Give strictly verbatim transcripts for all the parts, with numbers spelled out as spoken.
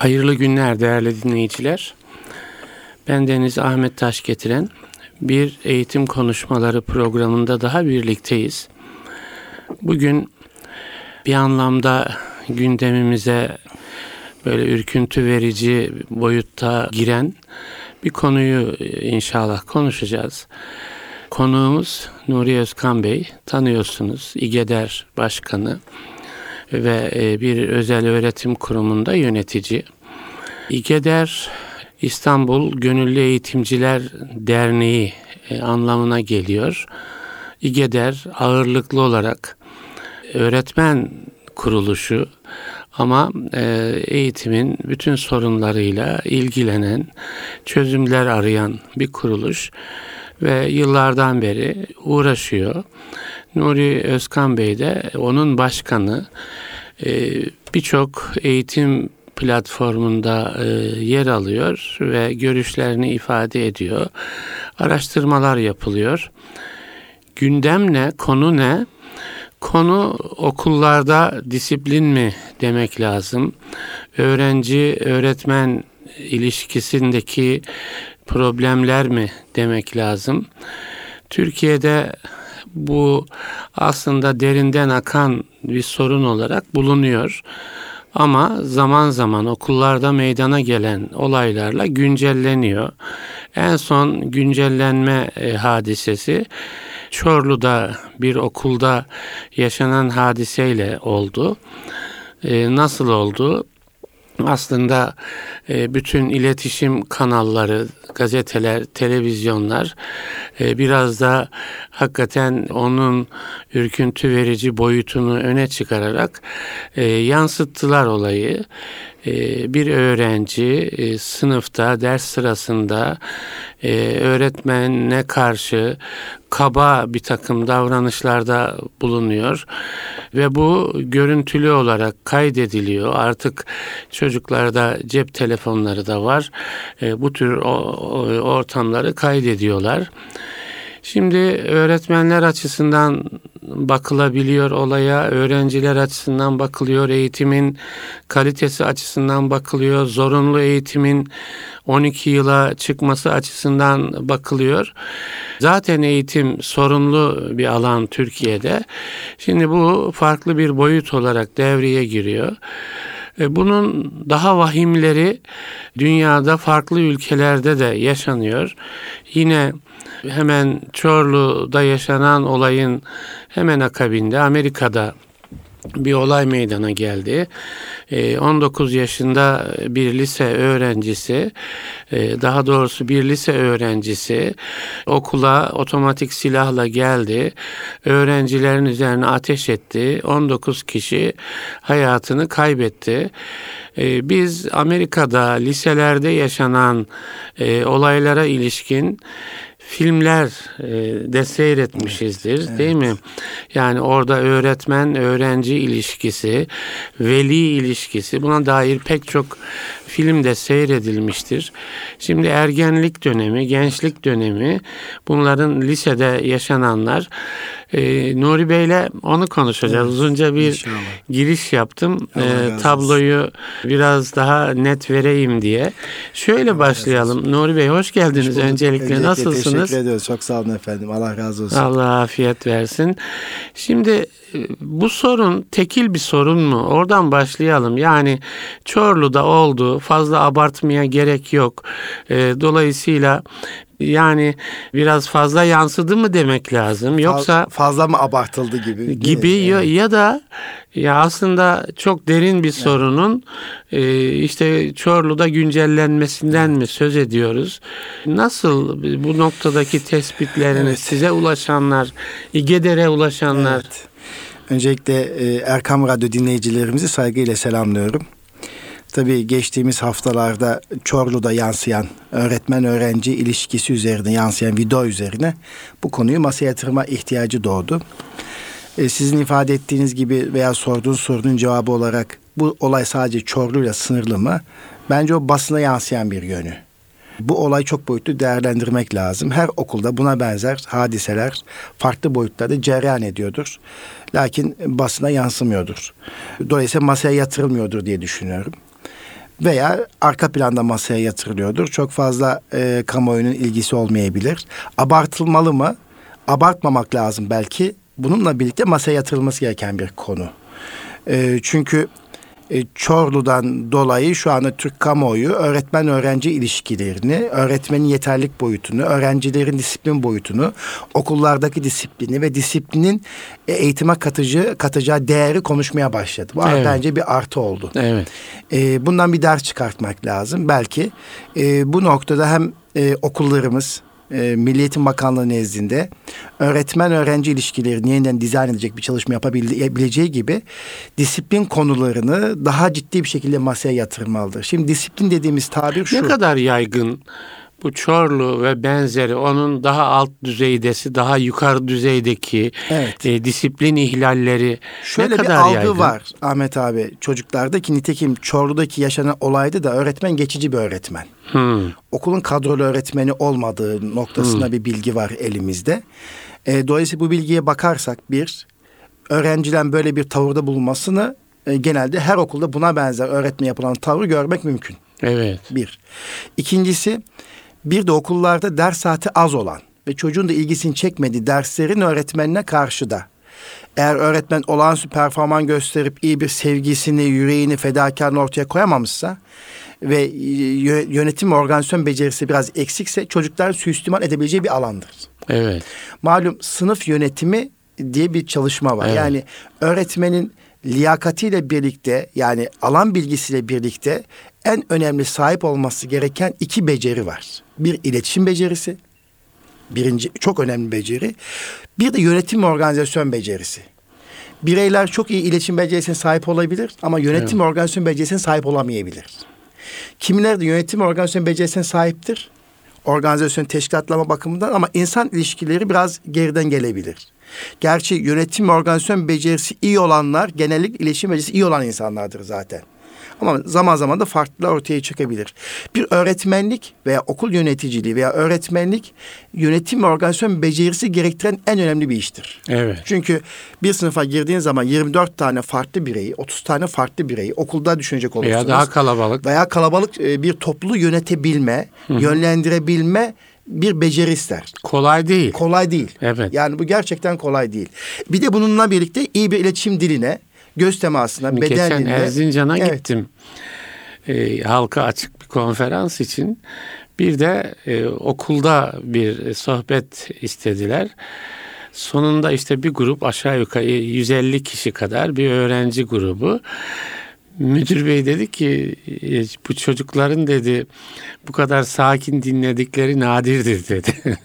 Hayırlı günler değerli dinleyiciler. Ben Deniz Ahmet Taşgetiren. Bir eğitim konuşmaları programında daha birlikteyiz. Bugün bir anlamda gündemimize böyle ürküntü verici boyutta giren bir konuyu inşallah konuşacağız. Konuğumuz Nuri Özkan Bey, tanıyorsunuz, İGEDER Başkanı ve bir özel öğretim kurumunda yönetici. İGEDER, İstanbul Gönüllü Eğitimciler Derneği anlamına geliyor. İGEDER ağırlıklı olarak öğretmen kuruluşu ama eğitimin bütün sorunlarıyla ilgilenen, çözümler arayan bir kuruluş ve yıllardan beri uğraşıyor. Nuri Özkan Bey de onun başkanı. Birçok eğitim platformunda yer alıyor ve görüşlerini ifade ediyor. Araştırmalar yapılıyor. Gündem ne? Konu ne? Konu okullarda disiplin mi demek lazım? Öğrenci-öğretmen ilişkisindeki problemler mi demek lazım? Türkiye'de bu aslında derinden akan bir sorun olarak bulunuyor. Ama zaman zaman okullarda meydana gelen olaylarla güncelleniyor. En son güncellenme e, hadisesi Çorlu'da bir okulda yaşanan hadiseyle oldu. E, nasıl oldu? Aslında e, bütün iletişim kanalları, gazeteler, televizyonlar e, biraz da hakikaten onun ürküntü verici boyutunu öne çıkararak e, yansıttılar olayı. E, bir öğrenci e, sınıfta, ders sırasında e, öğretmenine karşı kaba bir takım davranışlarda bulunuyor ve bu görüntülü olarak kaydediliyor. Artık çocuklarda cep telefonları da var. E, bu tür o, o, ortamları kaydediyorlar. Şimdi öğretmenler açısından bakılabiliyor olaya, öğrenciler açısından bakılıyor, eğitimin kalitesi açısından bakılıyor, zorunlu eğitimin on iki yıla çıkması açısından bakılıyor. Zaten eğitim sorunlu bir alan Türkiye'de. Şimdi bu farklı bir boyut olarak devreye giriyor. Bunun daha vahimleri dünyada farklı ülkelerde de yaşanıyor. Yine hemen Çorlu'da yaşanan olayın hemen akabinde Amerika'da bir olay meydana geldi. on dokuz yaşında bir lise öğrencisi, daha doğrusu bir lise öğrencisi okula otomatik silahla geldi. Öğrencilerin üzerine ateş etti. on dokuz kişi hayatını kaybetti. Biz Amerika'da liselerde yaşanan olaylara ilişkin filmler e, de seyretmişizdir, evet, değil mi? Yani orada öğretmen öğrenci ilişkisi, veli ilişkisi, buna dair pek çok film de seyredilmiştir. Şimdi ergenlik dönemi, gençlik dönemi, bunların lisede yaşananlar. E, Nuri Bey'le onu konuşacağız. Evet, uzunca bir inşallah giriş yaptım. E, tabloyu biraz daha net vereyim diye. Şöyle Allah başlayalım. Razı Nuri Bey hoş geldiniz. Hoş Öncelikle, Öncelikle nasılsınız? Teşekkür ediyoruz. Çok sağ olun efendim. Allah razı olsun. Allah afiyet versin. Şimdi bu sorun tekil bir sorun mu? Oradan başlayalım. Yani Çorlu'da oldu. Fazla abartmaya gerek yok. E, dolayısıyla yani biraz fazla yansıdı mı demek lazım, yoksa fazla mı abartıldı gibi gibi ya, evet. ya da ya aslında çok derin bir sorunun evet. e, işte Çorlu'da güncellenmesinden evet. mi söz ediyoruz? Nasıl bu noktadaki tespitleriniz, evet. size ulaşanlar, İGEDER'e ulaşanlar? Evet. Öncelikle e, Erkam Radyo dinleyicilerimizi saygıyla selamlıyorum. Tabii geçtiğimiz haftalarda Çorlu'da yansıyan öğretmen-öğrenci ilişkisi üzerine yansıyan video üzerine bu konuyu masaya yatırma ihtiyacı doğdu. Ee, sizin ifade ettiğiniz gibi veya sorduğunuz sorunun cevabı olarak bu olay sadece Çorlu'yla sınırlı mı? Bence o basına yansıyan bir yönü. Bu olayı çok boyutlu değerlendirmek lazım. Her okulda buna benzer hadiseler farklı boyutlarda cereyan ediyordur. Lakin basına yansımıyordur. Dolayısıyla masaya yatırılmıyordur diye düşünüyorum. veya arka planda masaya yatırılıyordur. Çok fazla e, kamuoyunun ilgisi olmayabilir. Abartılmalı mı? Abartmamak lazım belki. Bununla birlikte masaya yatırılması gereken bir konu. E, çünkü e, Çorlu'dan dolayı şu anda Türk kamuoyu öğretmen-öğrenci ilişkilerini, öğretmenin yeterlilik boyutunu, öğrencilerin disiplin boyutunu, okullardaki disiplini ve disiplinin e, eğitime katıcı, katacağı değeri konuşmaya başladı. Bu Evet. bence bir artı oldu. Evet. E, bundan bir ders çıkartmak lazım. Belki e, bu noktada hem e, okullarımız, e, Milli Eğitim Bakanlığı nezdinde öğretmen-öğrenci ilişkilerini yeniden dizayn edecek bir çalışma yapabileceği gibi disiplin konularını daha ciddi bir şekilde masaya yatırmalıdır. Şimdi disiplin dediğimiz tabir şu. Ne kadar yaygın bu Çorlu ve benzeri, onun daha alt düzeydesi, daha yukarı düzeydeki Evet. e, disiplin ihlalleri Şöyle ne bir kadar algı yaygın? var Ahmet abi çocuklarda ki nitekim Çorlu'daki yaşanan olayda da öğretmen geçici bir öğretmen. Hmm. Okulun kadrolu öğretmeni olmadığı noktasında Hmm. bir bilgi var elimizde. E, dolayısıyla bu bilgiye bakarsak bir, öğrencilerin böyle bir tavırda bulunmasını e, genelde her okulda buna benzer öğretmeye yapılan tavrı görmek mümkün. Evet. Bir. İkincisi, bir de okullarda ders saati az olan ve çocuğun da ilgisini çekmediği derslerin öğretmenine karşı da, eğer öğretmen olağanüstü performans gösterip iyi bir sevgisini, yüreğini, fedakarlığını ortaya koyamamışsa ve yönetim ve organizasyon becerisi biraz eksikse çocuklar suistimal edebileceği bir alandır. Evet. Malum sınıf yönetimi diye bir çalışma var. Evet. Yani öğretmenin liyakatiyle birlikte, yani alan bilgisiyle birlikte en önemli sahip olması gereken iki beceri var. Bir, iletişim becerisi. Birinci, çok önemli beceri. Bir de yönetim ve organizasyon becerisi. Bireyler çok iyi iletişim becerisine sahip olabilir ama yönetim ve organizasyon becerisine sahip olamayabilir. Kimileri de yönetim ve organizasyon becerisine sahiptir. Organizasyon teşkilatlama bakımından, ama insan ilişkileri biraz geriden gelebilir. Gerçi yönetim ve organizasyon becerisi iyi olanlar genellikle iletişim becerisi iyi olan insanlardır zaten. Ama zaman zaman da farklılar ortaya çıkabilir. Bir öğretmenlik veya okul yöneticiliği veya öğretmenlik yönetim ve organizasyon becerisi gerektiren en önemli bir iştir. Evet. Çünkü bir sınıfa girdiğin zaman yirmi dört tane farklı bireyi, otuz tane farklı bireyi okulda düşünecek olursunuz. Veya daha kalabalık. Veya kalabalık bir topluluğu yönetebilme, Hı-hı. yönlendirebilme bir beceri ister. Kolay değil. Kolay değil. Evet. Yani bu gerçekten kolay değil. Bir de bununla birlikte iyi bir iletişim diline, göz temasına, Şimdi beden geçen diline. Erzincan'a Evet. gittim. E, halka açık bir konferans için. Bir de e, okulda bir sohbet istediler. Sonunda işte bir grup, aşağı yukarı yüz elli kişi kadar bir öğrenci grubu. Müdür bey dedi ki e, bu çocukların dedi bu kadar sakin dinledikleri nadirdir dedi.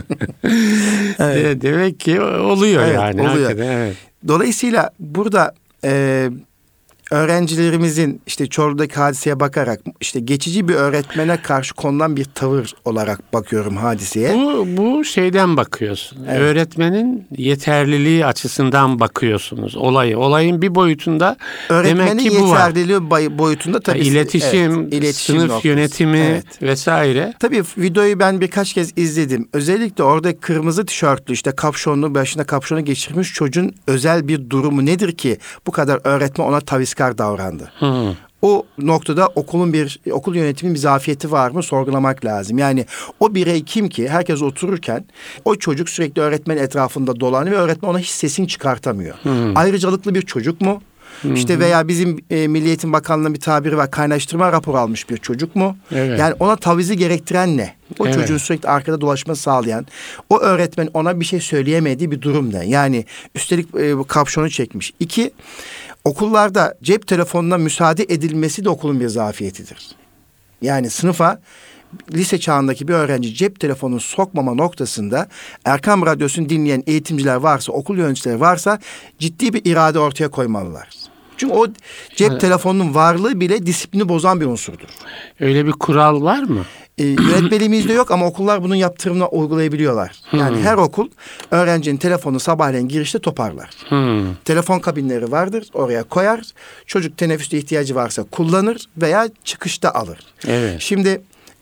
Evet. Demek ki oluyor Evet, yani. oluyor. Hakikaten, evet. Dolayısıyla burada e, öğrencilerimizin işte Çorlu'daki hadiseye bakarak işte geçici bir öğretmene karşı konulan bir tavır olarak bakıyorum hadiseye. Bu, bu şeyden bakıyorsun. Evet. Öğretmenin yeterliliği açısından bakıyorsunuz olayı. Olayın bir boyutunda Öğretmenin demek ki bu var. yeterliliği bay- boyutunda tabii. İletişim, evet, iletişim sınıf noktası. yönetimi Evet. vesaire. Tabii videoyu ben birkaç kez izledim. Özellikle orada kırmızı tişörtlü, işte kapşonlu, başına kapşonu geçirmiş çocuğun özel bir durumu nedir ki bu kadar öğretmen ona taviskar davrandı? Hı. O noktada okulun bir okul yönetiminin bir zafiyeti var mı sorgulamak lazım. Yani o birey kim ki herkes otururken o çocuk sürekli öğretmen etrafında dolanıyor ve öğretmen ona hiç sesini çıkartamıyor. Hı. Ayrıcalıklı bir çocuk mu? Hı-hı. İşte veya bizim e, Milli Eğitim Bakanlığı'nın bir tabiri var, kaynaştırma raporu almış bir çocuk mu? Evet. Yani ona tavizi gerektiren ne? O Evet. çocuğun sürekli arkada dolaşması sağlayan, o öğretmen ona bir şey söyleyemediği bir durum ne? Yani üstelik e, kapşonu çekmiş. İki, okullarda cep telefonuna müsaade edilmesi de okulun bir zafiyetidir. Yani sınıfa lise çağındaki bir öğrenci cep telefonunu sokmama noktasında Erkam Radyosu'nu dinleyen eğitimciler varsa, okul yöneticileri varsa ciddi bir irade ortaya koymalılar. Çünkü o cep Evet. telefonunun varlığı bile disiplini bozan bir unsurdur. Öyle bir kural var mı? Ee, yönetmeliğimizde yok ama okullar bunun yaptırımını uygulayabiliyorlar. Yani her okul öğrencinin telefonunu sabahleyin girişte toparlar. Hmm. Telefon kabinleri vardır, oraya koyar. Çocuk teneffüste ihtiyacı varsa kullanır veya çıkışta alır. Evet. Şimdi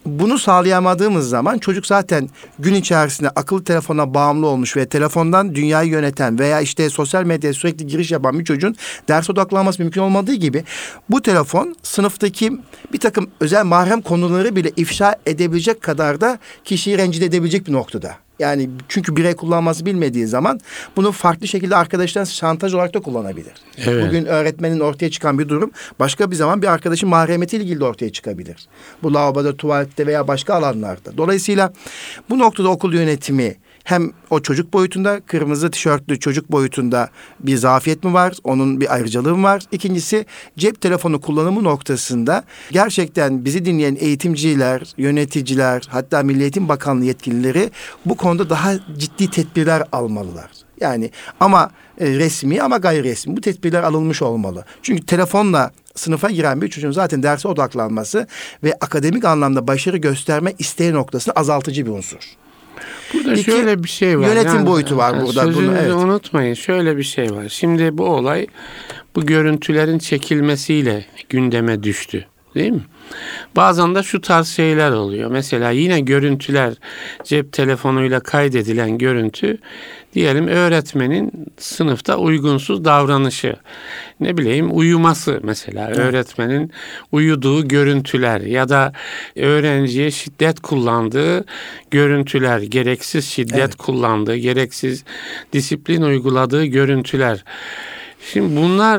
bunu sağlayamadığımız zaman çocuk zaten gün içerisinde akıllı telefona bağımlı olmuş ve telefondan dünyayı yöneten veya işte sosyal medyaya sürekli giriş yapan bir çocuğun ders odaklanması mümkün olmadığı gibi bu telefon sınıftaki bir takım özel mahrem konuları bile ifşa edebilecek kadar da kişiyi rencide edebilecek bir noktada. Yani çünkü birey kullanması bilmediği zaman bunu farklı şekilde arkadaşlarına şantaj olarak da kullanabilir. Evet. Bugün öğretmenin ortaya çıkan bir durum başka bir zaman bir arkadaşın mahremiyetiyle ilgili de ortaya çıkabilir. Bu lavaboda, tuvalette veya başka alanlarda. Dolayısıyla bu noktada okul yönetimi hem o çocuk boyutunda, kırmızı tişörtlü çocuk boyutunda bir zafiyet mi var? Onun bir ayrıcalığı mı var? İkincisi, cep telefonu kullanımı noktasında gerçekten bizi dinleyen eğitimciler, yöneticiler, hatta Milli Eğitim Bakanlığı yetkilileri bu konuda daha ciddi tedbirler almalılar. Yani ama e, resmi ama gayri resmi bu tedbirler alınmış olmalı. Çünkü telefonla sınıfa giren bir çocuğun zaten derse odaklanması ve akademik anlamda başarı gösterme isteği noktasında azaltıcı bir unsur. Burada İki, şöyle bir şey var. Yönetim yani, boyutu var burada. Sözünüzü Bunu, evet. unutmayın. Şöyle bir şey var. Şimdi bu olay bu görüntülerin çekilmesiyle gündeme düştü. Değil mi? Bazen de şu tarz şeyler oluyor. Mesela yine görüntüler, cep telefonuyla kaydedilen görüntü, diyelim öğretmenin sınıfta uygunsuz davranışı, ne bileyim uyuması mesela, evet. Öğretmenin uyuduğu görüntüler ya da öğrenciye şiddet kullandığı görüntüler, gereksiz şiddet evet. kullandığı, gereksiz disiplin uyguladığı görüntüler. Şimdi bunlar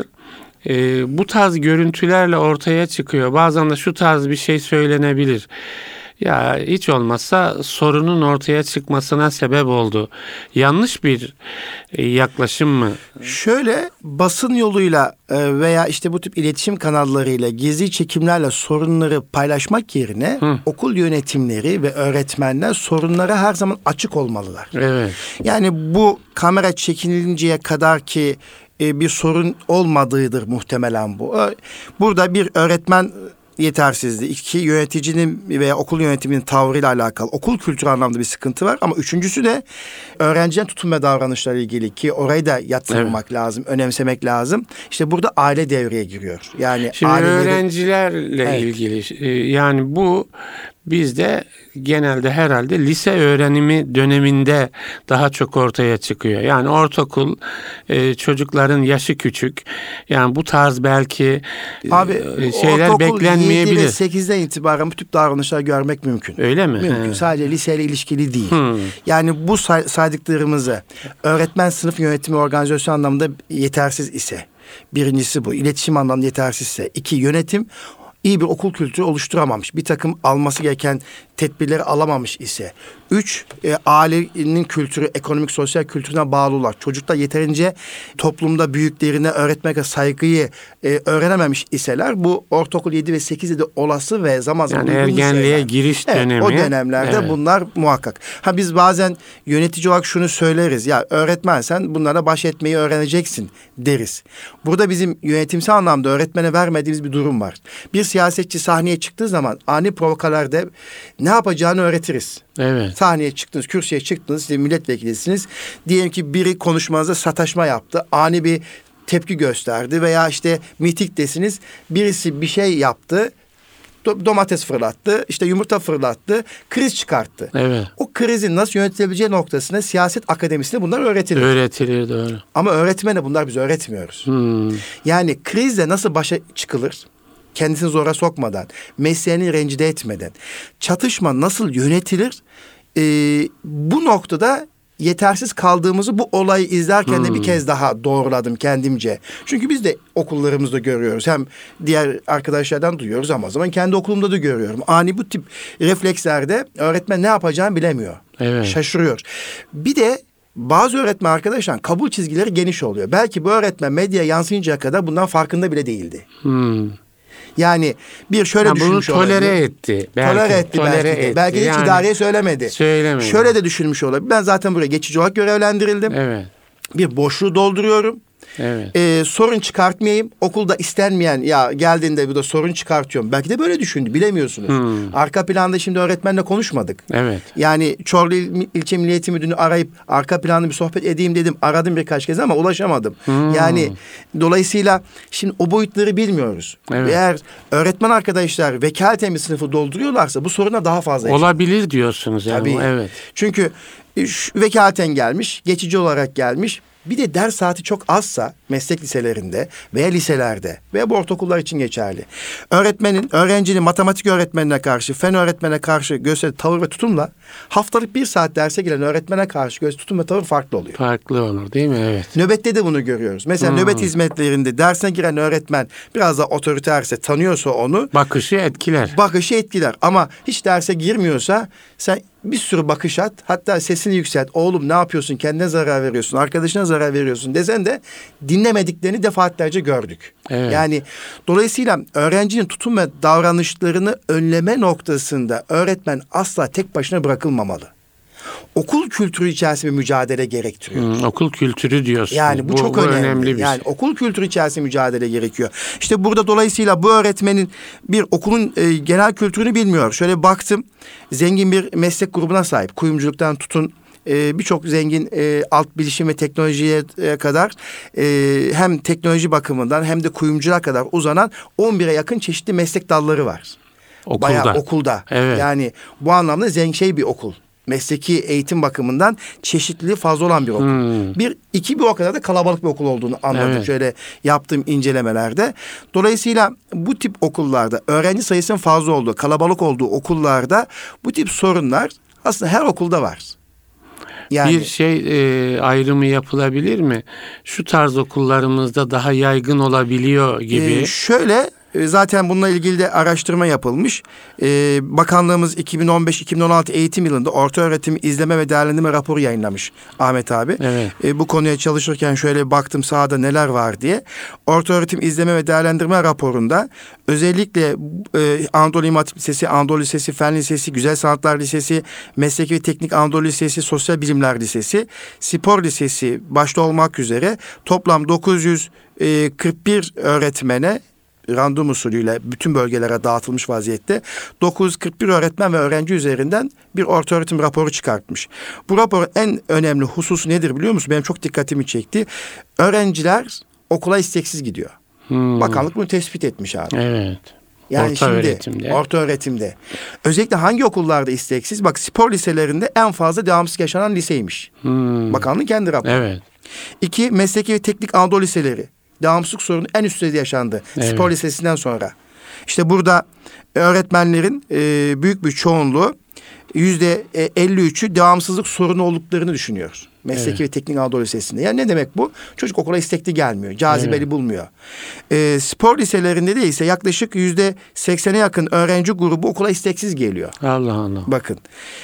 Ee, bu tarz görüntülerle ortaya çıkıyor. Bazen de şu tarz bir şey söylenebilir. Ya hiç olmazsa sorunun ortaya çıkmasına sebep oldu. Yanlış bir e, yaklaşım mı? Şöyle basın yoluyla e, veya işte bu tip iletişim kanallarıyla gizli çekimlerle sorunları paylaşmak yerine Hı. okul yönetimleri ve öğretmenler sorunlara her zaman açık olmalılar. Evet. Yani bu kamera çekilinceye kadar ki bir sorun olmadığıdır muhtemelen bu. Burada bir öğretmen yetersizliği, iki yöneticinin veya okul yönetiminin tavrıyla alakalı, okul kültürü anlamda bir sıkıntı var. Ama üçüncüsü de öğrencinin tutum ve davranışları ilgili ki orayı da yadsımamak evet. lazım, önemsemek lazım. İşte burada aile devreye giriyor. Yani şimdi aileleri... öğrencilerle evet. ilgili yani bu bizde genelde herhalde lise öğrenimi döneminde daha çok ortaya çıkıyor. Yani ortaokul e, çocukların yaşı küçük. Yani bu tarz belki Abi, e, şeyler beklenmeyebilir. yedi ve sekizden itibaren bu tip davranışlar görmek mümkün. Öyle mi? Mümkün. He. Sadece liseyle ilişkili değil. Hmm. Yani bu say- saydıklarımızı öğretmen sınıf yönetimi organizasyon anlamında yetersiz ise, birincisi bu. İletişim anlamında yetersizse. İki, yönetim iyi bir okul kültürü oluşturamamış. Bir takım alması gereken tedbirleri alamamış ise. Üç, e, ailenin kültürü, ekonomik, sosyal kültürüne bağlılar. Çocuklar yeterince toplumda büyüklerine öğretmek saygıyı e, öğrenememiş iseler bu ortaokul yedi ve sekizde de olası ve zaman zaman yani ergenliğe şeyler. Giriş evet, dönemi. O dönemlerde evet. bunlar muhakkak. Ha biz bazen yönetici olarak şunu söyleriz. Ya öğretmen sen bunlara baş etmeyi öğreneceksin deriz. Burada bizim yönetimsel anlamda öğretmene vermediğimiz bir durum var. Bir siyasetçi sahneye çıktığı zaman ani provokalarda ne yapacağını öğretiriz. Evet. Sahneye çıktınız, kürsüye çıktınız, siz milletvekilisiniz. Diyelim ki biri konuşmanızda sataşma yaptı, ani bir tepki gösterdi veya işte mitingdesiniz, birisi bir şey yaptı, do- domates fırlattı, işte yumurta fırlattı, kriz çıkarttı. Evet. O krizin nasıl yönetilebileceği noktasında siyaset akademisinde bunlar öğretilir. Öğretilir, doğru. Ama öğretmene bunlar biz öğretmiyoruz. Hmm. Yani krizle nasıl başa çıkılır? Kendisini zora sokmadan, mesleğini rencide etmeden, çatışma nasıl yönetilir? Ee, bu noktada yetersiz kaldığımızı bu olayı izlerken hmm. de bir kez daha doğruladım kendimce. Çünkü biz de okullarımızda görüyoruz. Hem diğer arkadaşlardan duyuyoruz ama o zaman kendi okulumda da görüyorum. Ani bu tip reflekslerde öğretmen ne yapacağını bilemiyor. Evet. Şaşırıyor. Bir de bazı öğretmen arkadaşlar kabul çizgileri geniş oluyor. Belki bu öğretmen medyaya yansıyıncaya kadar bundan farkında bile değildi. Hmm. Yani bir şöyle ha, düşünmüş bunu tolere olabilir. etti. Belki, tolere etti tolere belki de. Etti. Belki de hiç yani, idareye söylemedi. Söylemedi. Şöyle de düşünmüş olabilir. Ben zaten buraya geçici olarak görevlendirildim. Evet. Bir boşluğu dolduruyorum. Evet. Ee, sorun çıkartmayayım. Okulda istenmeyen ya geldiğinde bu da sorun çıkartıyorum. Belki de böyle düşündü. Bilemiyorsunuz. Hmm. Arka planda şimdi öğretmenle konuşmadık. Evet. Yani Çorlu İl, İlçe Milli Eğitim Müdürü'nü arayıp arka planda bir sohbet edeyim dedim. Aradım birkaç kez ama ulaşamadım. Hmm. Yani dolayısıyla şimdi o boyutları bilmiyoruz. Evet. Eğer öğretmen arkadaşlar vekaleten bir sınıfı dolduruyorlarsa bu soruna daha fazla olabilir diyorsunuz yani. Tabii. Evet. Çünkü şu, vekaleten gelmiş, geçici olarak gelmiş. Bir de ders saati çok azsa meslek liselerinde veya liselerde veya bu ortaokullar için geçerli. Öğretmenin, öğrencinin matematik öğretmenine karşı, fen öğretmenine karşı gösterdiği tavır ve tutumla haftalık bir saat derse giren öğretmene karşı gösterdiği tutum ve tavır farklı oluyor. Farklı olur değil mi? Evet. Nöbette de bunu görüyoruz. Mesela Hmm. nöbet hizmetlerinde dersine giren öğretmen biraz da otoriterse, tanıyorsa onu, Bakışı etkiler. bakışı etkiler. Ama hiç derse girmiyorsa sen bir sürü bakış at. Hatta sesini yükselt. Oğlum ne yapıyorsun? Kendine zarar veriyorsun. Arkadaşına zarar veriyorsun desen de dinlemediklerini defaatlerce gördük. Evet. Yani dolayısıyla öğrencinin tutum ve davranışlarını önleme noktasında öğretmen asla tek başına bırakılmamalı. Okul kültürü içerisinde bir mücadele gerektiriyor. Hmm, okul kültürü diyorsun. Yani bu, çok önemli. önemli bir yani şey. okul kültürü içerisinde mücadele gerekiyor. İşte burada dolayısıyla bu öğretmenin bir okulun e, genel kültürünü bilmiyor. Şöyle baktım, zengin bir meslek grubuna sahip. Kuyumculuktan tutun e, birçok zengin e, alt bilişim ve teknolojiye e, kadar e, hem teknoloji bakımından hem de kuyumculuğa kadar uzanan on bire yakın çeşitli meslek dalları var. Okulda. Bayağı okulda. Evet. Yani bu anlamda zengin şey bir okul. Mesleki eğitim bakımından çeşitliliği fazla olan bir okul. Hmm. Bir, iki bir o kadar da kalabalık bir okul olduğunu anladım Evet. şöyle yaptığım incelemelerde. Dolayısıyla bu tip okullarda öğrenci sayısının fazla olduğu, kalabalık olduğu okullarda bu tip sorunlar aslında her okulda var. Yani Bir şey e, ayrımı yapılabilir mi? Şu tarz okullarımızda daha yaygın olabiliyor gibi. e, şöyle e, zaten bununla ilgili de araştırma yapılmış. E, Bakanlığımız iki bin on beş iki bin on altı eğitim yılında ortaöğretim izleme ve değerlendirme raporu yayınlamış Ahmet abi. Evet. E, bu konuya çalışırken şöyle baktım sahada neler var diye. Ortaöğretim izleme ve değerlendirme raporunda özellikle e, Anadolu İmam Hatip Lisesi, Anadolu Lisesi, Fen Lisesi, Güzel Sanatlar Lisesi, Mesleki ve Teknik Anadolu Lisesi, Sosyal Bilimler Lisesi, Spor Lisesi başta olmak üzere toplam dokuz yüz kırk bir öğretmene random usulüyle bütün bölgelere dağıtılmış vaziyette dokuz yüz kırk bir öğretmen ve öğrenci üzerinden bir ortaöğretim raporu çıkartmış. Bu raporun en önemli hususu nedir biliyor musun? Benim çok dikkatimi çekti. Öğrenciler okula isteksiz gidiyor. Hmm. Bakanlık bunu tespit etmiş abi. Evet. Yani orta şimdi öğretimde. orta öğretimde. Özellikle hangi okullarda isteksiz? Bak spor liselerinde en fazla devamsız yaşanan liseymiş. Hmm. Bakanlığın kendi raporu. Evet. İki, mesleki ve teknik Anadolu liseleri. Devamsızlık sorunu en üst düzeyde yaşandı. Evet. Spor lisesinden sonra. İşte burada öğretmenlerin e, büyük bir çoğunluğu yüzde elli üçü devamsızlık sorunu olduklarını düşünüyor. Mesleki Evet. ve teknik Anadolu Lisesi'nde. Yani ne demek bu? Çocuk okula istekli gelmiyor. Cazibeli Evet. bulmuyor. E, spor liselerinde de ise yaklaşık yüzde seksene yakın öğrenci grubu okula isteksiz geliyor. Allah Allah. Bakın.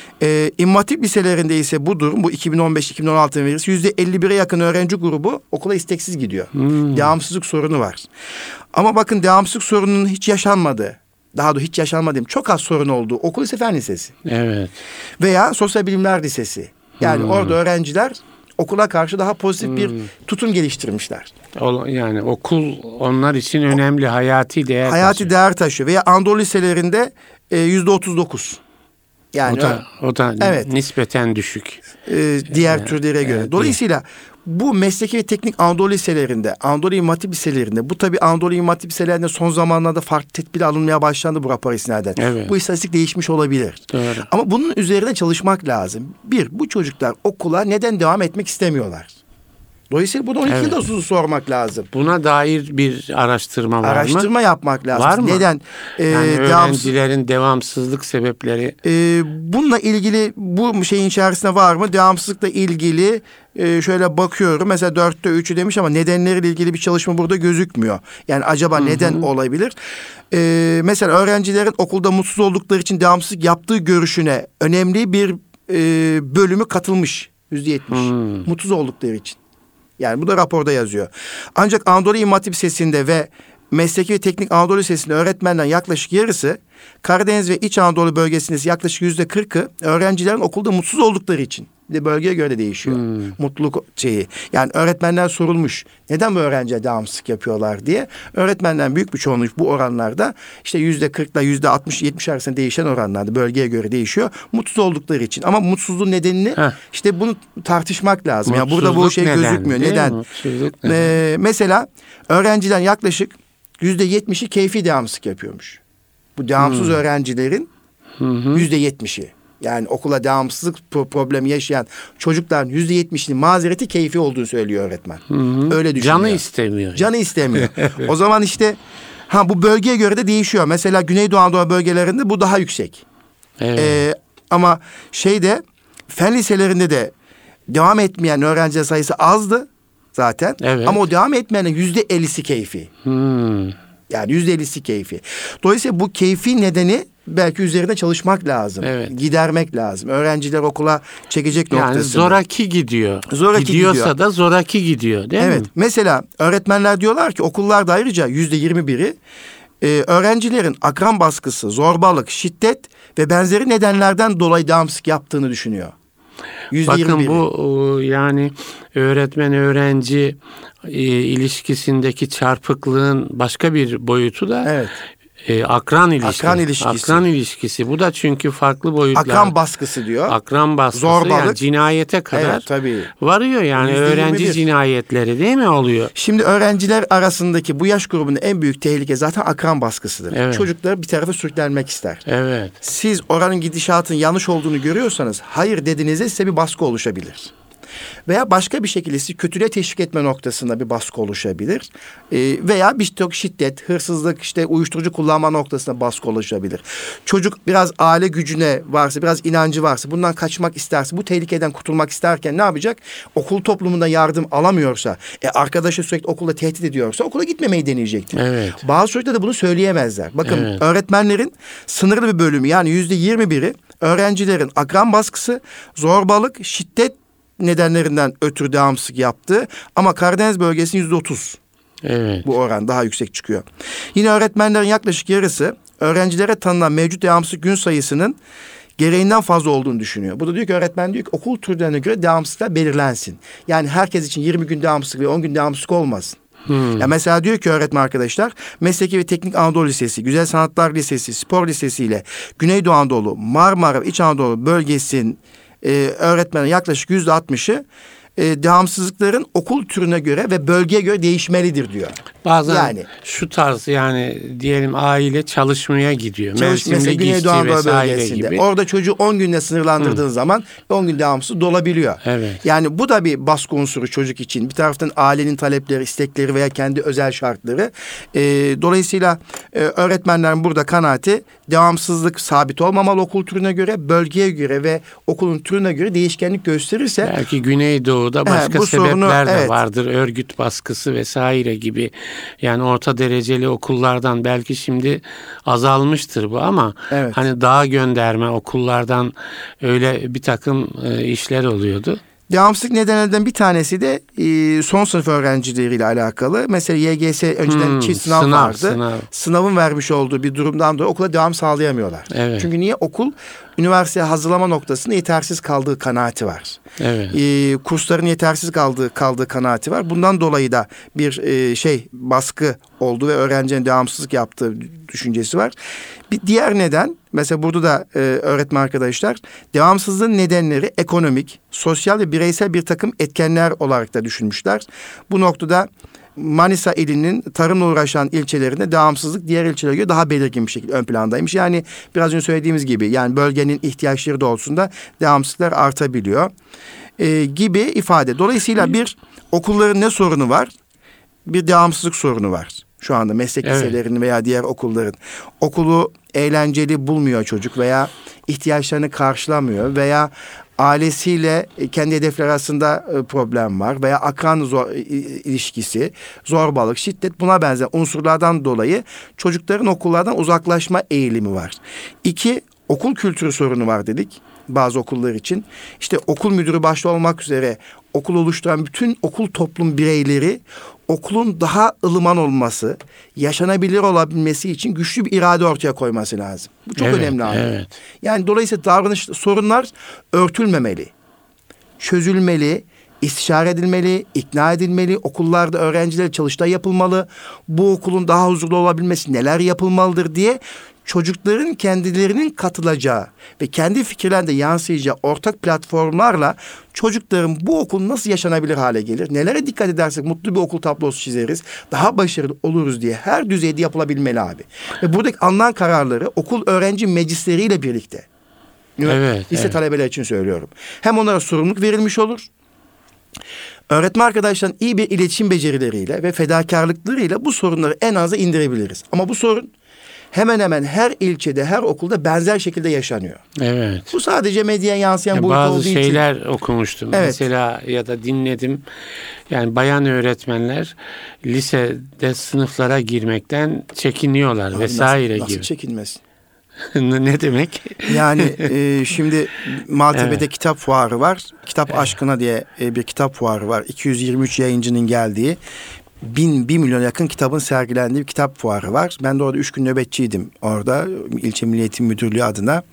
E, İmam Hatip liselerinde ise bu durum, bu iki bin on beş iki bin on altı verisi yüzde elli bire yakın öğrenci grubu okula isteksiz gidiyor. Hmm. Devamsızlık sorunu var. Ama bakın devamsızlık sorununun hiç yaşanmadığı, daha doğrusu hiç yaşanmadığım çok az sorun olduğu okul ise Fen Lisesi. Evet. Veya Sosyal Bilimler Lisesi. Yani Hmm. orada öğrenciler okula karşı daha pozitif bir tutum geliştirmişler. O- Yani okul onlar için önemli, hayati değer Hayati taşıyor. değer taşıyor. Veya Anadolu liselerinde e, yüzde otuz dokuz. Yani o da, o da Evet. nispeten düşük. e, diğer Evet, türlere göre. evet, Dolayısıyla bu mesleki ve teknik Anadolu liselerinde, Anadolu İmam Hatip liselerinde, bu tabii Anadolu İmam Hatip liselerinde son zamanlarda farklı tedbir alınmaya başlandı bu rapor istinaden. Evet. Bu istatistik değişmiş olabilir. Doğru. Ama bunun üzerine çalışmak lazım. Bir, bu çocuklar okula neden devam etmek istemiyorlar? Dolayısıyla bunu on iki Evet. yılda soru sormak lazım. Buna dair bir araştırma var mı? Araştırma yapmak lazım. Var mı? Neden? Ee, Yani devamsız- öğrencilerin devamsızlık sebepleri. Ee, bununla ilgili bu şeyin içerisinde var mı? Devamsızlıkla ilgili e, şöyle bakıyorum. Mesela dörtte üçü demiş ama nedenleriyle ilgili bir çalışma burada gözükmüyor. Yani acaba Hı hı. neden olabilir? Ee, mesela öğrencilerin okulda mutsuz oldukları için devamsızlık yaptığı görüşüne önemli bir e, bölümü katılmış. Yüzde yetmiş. Hmm. Mutsuz oldukları için. Yani bu da raporda yazıyor. Ancak Anadolu İmam Hatip Lisesi'nde ve Mesleki ve Teknik Anadolu Lisesi'nde öğretmenlerin yaklaşık yarısı, Karadeniz ve İç Anadolu bölgesinde yaklaşık yüzde kırkı öğrencilerin okulda mutsuz oldukları için de bölgeye göre de değişiyor. Hmm. Mutluluk şeyi. Yani öğretmenler sorulmuş. Neden bu öğrenciye devamsızlık yapıyorlar diye. Öğretmenlerin büyük bir çoğunluğu bu oranlarda işte yüzde kırkla yüzde altmış yetmiş arasında değişen oranlarda, bölgeye göre değişiyor. Mutsuz oldukları için. Ama mutsuzluğun nedenini Heh. işte bunu tartışmak lazım. Yani burada bu şey neden, gözükmüyor. Neden? Mutsuzluk neden? Ee, mesela öğrenciler yaklaşık yüzde yetmişi keyfi devamsızlık yapıyormuş. Bu devamsız hmm. öğrencilerin yüzde yetmişi. Yani okula devamsızlık problemi yaşayan çocukların yüzde yetmişinin mazereti keyfi olduğunu söylüyor öğretmen. Hı-hı. Öyle düşünüyor. Canı istemiyor. Canı istemiyor. O zaman işte ha bu bölgeye göre de değişiyor. Mesela Güneydoğu Anadolu bölgelerinde bu daha yüksek. Evet. Ee, ama şeyde fen liselerinde de devam etmeyen öğrenci sayısı azdı zaten. Evet. Ama o devam etmeyenin yüzde ellisi keyfi. Hmm. Yani yüzde ellisi keyfi. Dolayısıyla bu keyfi nedeni belki üzerinde çalışmak lazım. Evet. Gidermek lazım. Öğrenciler okula çekecek yani noktasında. Yani zoraki gidiyor. Zoraki Gidiyorsa gidiyor. da zoraki gidiyor değil evet. mi? Mesela öğretmenler diyorlar ki okullarda ayrıca yüzde yirmi biri e, öğrencilerin akran baskısı, zorbalık, şiddet ve benzeri nedenlerden dolayı devamsızlık yaptığını düşünüyor. yüzde yirmi biri. Bakın bu yani öğretmen öğrenci e, ilişkisindeki çarpıklığın başka bir boyutu da evet. E, akran ilişkisi. Akran ilişkisi. Akran ilişkisi. Bu da çünkü farklı boyutlar. Akran baskısı diyor. Akran baskısı. Zorbalık. Yani cinayete kadar evet, tabii. varıyor yani yüzde yirmi bir. Öğrenci cinayetleri değil mi oluyor? Şimdi öğrenciler arasındaki bu yaş grubunda en büyük tehlike zaten akran baskısıdır. Evet. Çocuklar bir tarafa sürüklenmek ister. Evet. Siz oranın gidişatın yanlış olduğunu görüyorsanız hayır dediğinizde size bir baskı oluşabilir. Veya başka bir şekilde sizi kötülüğe teşvik etme noktasında bir baskı oluşabilir. Ee, veya bir çok şiddet, hırsızlık, işte uyuşturucu kullanma noktasında baskı oluşabilir. Çocuk biraz aile gücüne varsa, biraz inancı varsa, bundan kaçmak isterse, bu tehlikeden kurtulmak isterken ne yapacak? Okul toplumunda yardım alamıyorsa, e, arkadaşı sürekli okulda tehdit ediyorsa okula gitmemeyi deneyecektir. Evet. Bazı çocuklar da bunu söyleyemezler. Bakın evet. öğretmenlerin sınırlı bir bölümü yani yüzde yirmi biri öğrencilerin akran baskısı, zorbalık, şiddet nedenlerinden ötürü devamsızlık yaptı. Ama Karadeniz bölgesinin yüzde otuz. Evet. Bu oran daha yüksek çıkıyor. Yine öğretmenlerin yaklaşık yarısı öğrencilere tanınan mevcut devamsızlık gün sayısının gereğinden fazla olduğunu düşünüyor. Bu da diyor ki öğretmen diyor ki okul türlerine göre devamsızlıklar belirlensin. Yani herkes için yirmi gün devamsızlık ve on gün devamsızlık olmasın. Hmm. Ya mesela diyor ki öğretmen arkadaşlar Mesleki ve Teknik Anadolu Lisesi, Güzel Sanatlar Lisesi, Spor Lisesi ile Güneydoğu Anadolu, Marmara ve İç Anadolu bölgesinin Ee, öğretmenin yaklaşık yüzde altmışı e, devamsızlıkların okul türüne göre ve bölgeye göre değişmelidir diyor. Bazen yani, şu tarz yani diyelim aile çalışmaya gidiyor. Çalış, mesela Güneydoğu Anadolu bölgesinde. Gibi. Orada çocuğu on günle sınırlandırdığın Hı. zaman on gün devamsız dolabiliyor. Evet. Yani bu da bir baskı unsuru çocuk için. Bir taraftan ailenin talepleri, istekleri veya kendi özel şartları. E, dolayısıyla e, öğretmenlerin burada kanaati devamsızlık sabit olmamalı okul türüne göre, bölgeye göre ve okulun türüne göre değişkenlik gösterirse. Belki Güneydoğu'da başka he, sebepler sorunu, de evet. vardır. Örgüt baskısı vesaire gibi. Yani orta dereceli okullardan belki şimdi azalmıştır bu ama evet. hani dağa gönderme okullardan öyle bir takım e, işler oluyordu. Devamsızlık nedenlerinden bir tanesi de e, son sınıf öğrencileriyle alakalı. Mesela Y G S önceden hmm, çift sınav, sınav vardı. Sınav. Sınavın vermiş olduğu bir durumdan dolayı okula devam sağlayamıyorlar. Evet. Çünkü niye? Okul üniversiteye hazırlama noktasında yetersiz kaldığı kanaati var. Evet. E, kursların yetersiz kaldığı kaldığı kanaati var. Bundan dolayı da bir e, şey baskı oldu ve öğrencinin devamsızlık yaptığı düşüncesi var. Bir diğer neden mesela burada da e, öğretmen arkadaşlar devamsızlığın nedenleri ekonomik, sosyal ve bireysel bir takım etkenler olarak da düşünmüşler. Bu noktada Manisa ilinin tarımla uğraşan ilçelerinde devamsızlık diğer ilçelere göre daha belirgin bir şekilde ön plandaymış. Yani biraz önce söylediğimiz gibi yani bölgenin ihtiyaçları doğrultusunda devamsızlıklar artabiliyor e, gibi ifade. Dolayısıyla bir okulların ne sorunu var? Bir devamsızlık sorunu var. Şu anda meslek evet. liselerinin veya diğer okulların okulu eğlenceli bulmuyor çocuk veya ihtiyaçlarını karşılamıyor veya ailesiyle kendi hedefleri arasında problem var veya akran zor, ilişkisi, zorbalık, şiddet buna benzer unsurlardan dolayı çocukların okullardan uzaklaşma eğilimi var. İki, okul kültürü sorunu var dedik bazı okullar için. İşte okul müdürü başta olmak üzere okul oluşturan bütün okul toplum bireyleri okulun daha ılıman olması, yaşanabilir olabilmesi için güçlü bir irade ortaya koyması lazım. Bu çok evet, önemli abi. Evet. Yani dolayısıyla davranış sorunlar örtülmemeli. çözülmeli, istişare edilmeli, ikna edilmeli. Okullarda öğrencilere çalıştay yapılmalı. Bu okulun daha huzurlu olabilmesi neler yapılmalıdır diye çocukların kendilerinin katılacağı ve kendi fikirlerinde yansıyacağı ortak platformlarla çocukların bu okul nasıl yaşanabilir hale gelir, nelere dikkat edersek mutlu bir okul tablosu çizeriz, daha başarılı oluruz diye her düzeyde yapılabilmeli abi. Ve buradaki alınan kararları okul öğrenci meclisleriyle birlikte, evet, lise evet. talebeleri için söylüyorum, hem onlara sorumluluk verilmiş olur, öğretmen arkadaşların iyi bir iletişim becerileriyle ve fedakarlıklarıyla bu sorunları en aza indirebiliriz. Ama bu sorun hemen hemen her ilçede, her okulda benzer şekilde yaşanıyor. Evet. Bu sadece medyaya yansıyan Ya boyut olduğu bazı için. şeyler okumuştum. Evet. Mesela ya da dinledim. Yani bayan öğretmenler lisede sınıflara girmekten çekiniyorlar Abi vesaire nasıl, gibi. Nasıl çekinmesin? Ne demek? Yani e, şimdi Maltepe'de Evet. kitap fuarı var. Kitap Aşkına diye e, bir kitap fuarı var. iki yüz yirmi üç yayıncının geldiği. Bin, bir milyon yakın kitabın sergilendiği bir kitap fuarı var. Ben de orada üç gün nöbetçiydim orada. İlçe Milli Eğitim Müdürlüğü adına.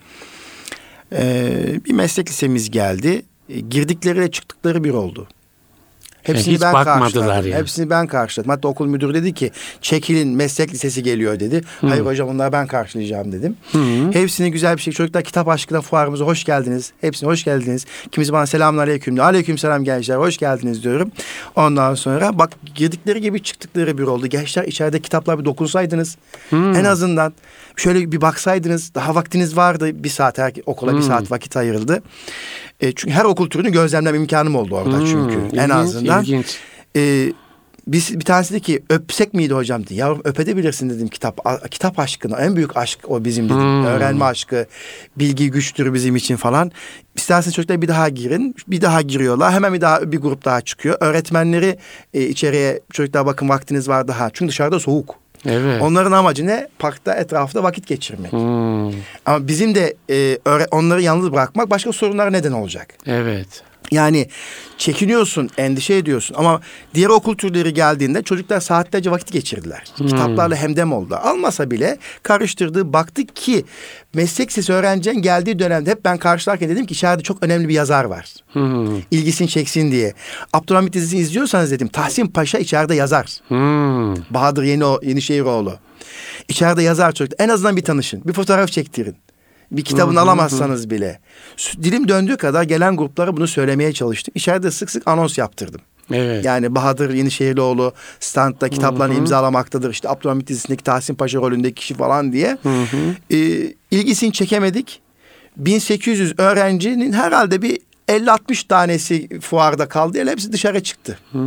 E, bir meslek lisemiz geldi. E, girdikleri ve çıktıkları bir oldu. Hepsini hiç ben bakmadılar karşıladım. yani. Hepsini ben karşıladım. Hatta okul müdürü dedi ki çekilin meslek lisesi geliyor dedi. Hayır hocam onları ben karşılayacağım dedim. Hı. Hepsini güzel bir şey. Çocuklar kitap aşkına fuarımıza hoş geldiniz. Hepsine hoş geldiniz. Kimisi bana selamun aleyküm diyor. Aleyküm selam gençler hoş geldiniz diyorum. Ondan sonra bak girdikleri gibi çıktıkları bir oldu. Gençler içeride kitaplar bir dokunsaydınız. Hmm. En azından şöyle bir baksaydınız. Daha vaktiniz vardı. Bir saat her, okula Hmm. bir saat vakit ayrıldı. E, çünkü her okul türünü gözlemlem imkanım oldu orada Hmm, çünkü. ilginç, En azından. ilginç. E, bir, bir tanesi dedi ki öpsek miydi hocam dedi. Yavrum öpebilirsin dedim kitap. A, kitap aşkına en büyük aşk o bizim dedim. Hmm. Öğrenme aşkı, bilgi güçtür bizim için falan. İsterseniz çocuklar bir daha girin. Bir daha giriyorlar. Hemen bir daha bir grup daha çıkıyor. Öğretmenleri e, içeriye çocuklar bakın vaktiniz var daha. Çünkü dışarıda soğuk. Evet. Onların amacı ne? Parkta etrafta vakit geçirmek. Hmm. Ama bizim de e, öğre- onları yalnız bırakmak başka sorunlara neden olacak. Evet. Yani çekiniyorsun, endişe ediyorsun ama diğer okul türleri geldiğinde çocuklar saatlerce vakit geçirdiler. Hmm. Kitaplarla hemdem oldu. Almasa bile karıştırdığı baktık ki meslek lisesi öğrencinin geldiği dönemde hep ben karşılarken dedim ki içeride çok önemli bir yazar var. Hmm. İlgisini çeksin diye. Abdülhamit dizisini izliyorsanız dedim Tahsin Paşa içeride yazar. Hmm. Bahadır Yeni Yenişehiroğlu. İçeride yazar çocuklar. En azından bir tanışın. Bir fotoğraf çektirin. Bir kitabını Hı hı alamazsanız bile. Dilim döndüğü kadar gelen gruplara bunu söylemeye çalıştım. İçeride sık sık anons yaptırdım. Evet. Yani Bahadır Yenişehirlioğlu standta kitaplarını Hı hı. imzalamaktadır. İşte Abdülhamit dizisindeki Tahsin Paşa rolündeki kişi falan diye. Hı hı. Ee, ilgisini çekemedik. bin sekiz yüz öğrencinin herhalde bir elli altmış tanesi fuarda kaldı. Yani hepsi dışarı çıktı. Hı.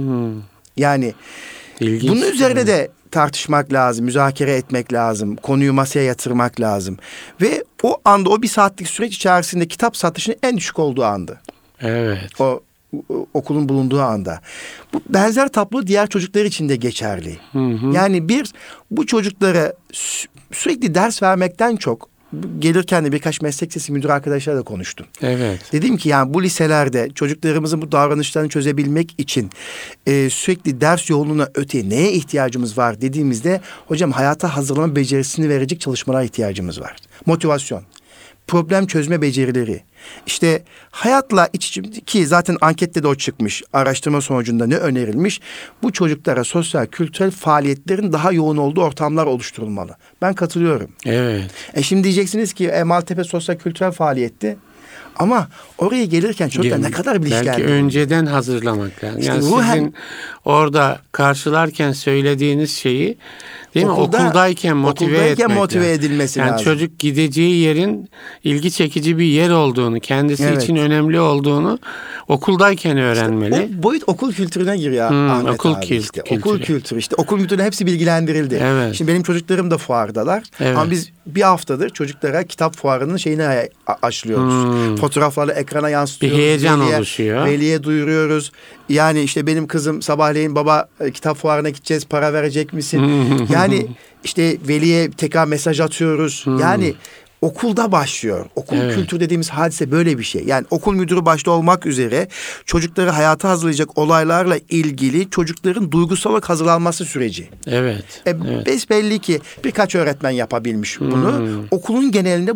Yani İlginç. bunun üzerine de tartışmak lazım, müzakere etmek lazım, konuyu masaya yatırmak lazım. Ve o anda o bir saatlik süreç içerisinde kitap satışının en düşük olduğu andı. Evet. O, o okulun bulunduğu anda. Bu benzer tablo diğer çocuklar için de geçerli. Hı hı. Yani bir, bu çocuklara sü- sürekli ders vermekten çok, gelirken de birkaç meslek lisesi müdür arkadaşlarla da konuştum. Evet. Dedim ki yani bu liselerde çocuklarımızın bu davranışlarını çözebilmek için e, sürekli ders yoğunluğuna öte neye ihtiyacımız var dediğimizde hocam hayata hazırlama becerisini verecek çalışmalara ihtiyacımız var. Motivasyon, problem çözme becerileri, işte hayatla iç içe ki zaten ankette de o çıkmış. Araştırma sonucunda ne önerilmiş? Bu çocuklara sosyal kültürel faaliyetlerin daha yoğun olduğu ortamlar oluşturulmalı. Ben katılıyorum. Evet. E şimdi diyeceksiniz ki e, Maltepe sosyal kültürel faaliyetti. Ama oraya gelirken çocuklar Yani ne kadar bilinçlendi. belki önceden hazırlamak lazım. İşte Yani ruhen- sizin orada karşılarken söylediğiniz şeyi değil mi? Okulda- Okuldayken motive okuldayken etmek motive lazım. edilmesi yani lazım. çocuk gideceği yerin ilgi çekici bir yer olduğunu, kendisi Evet. için önemli olduğunu okuldayken öğrenmeli. O boyut okul kültürüne giriyor Hmm, Ahmet okul abi kül- işte. kültürü. Okul kültürü işte. Okul müdürüne hepsi bilgilendirildi. Evet. Şimdi benim çocuklarım da fuardalar. Evet. Ama biz bir haftadır çocuklara kitap fuarının şeyini a- aşılıyoruz. Hmm. Fotoğraflarla ekrana yansıtıyoruz. Bir heyecan Veliye- oluşuyor. Veliye duyuruyoruz. Yani işte benim kızım sabahleyin baba e, kitap fuarına gideceğiz para verecek misin? Yani işte veliye tekrar mesaj atıyoruz. Yani okulda başlıyor. Okul Evet. kültürü dediğimiz hadise böyle bir şey. Yani okul müdürü başta olmak üzere çocukları hayata hazırlayacak olaylarla ilgili çocukların duygusal olarak hazırlanması süreci. Evet. E, evet. Besbelli ki birkaç öğretmen yapabilmiş bunu. Hmm. Okulun genelinde bu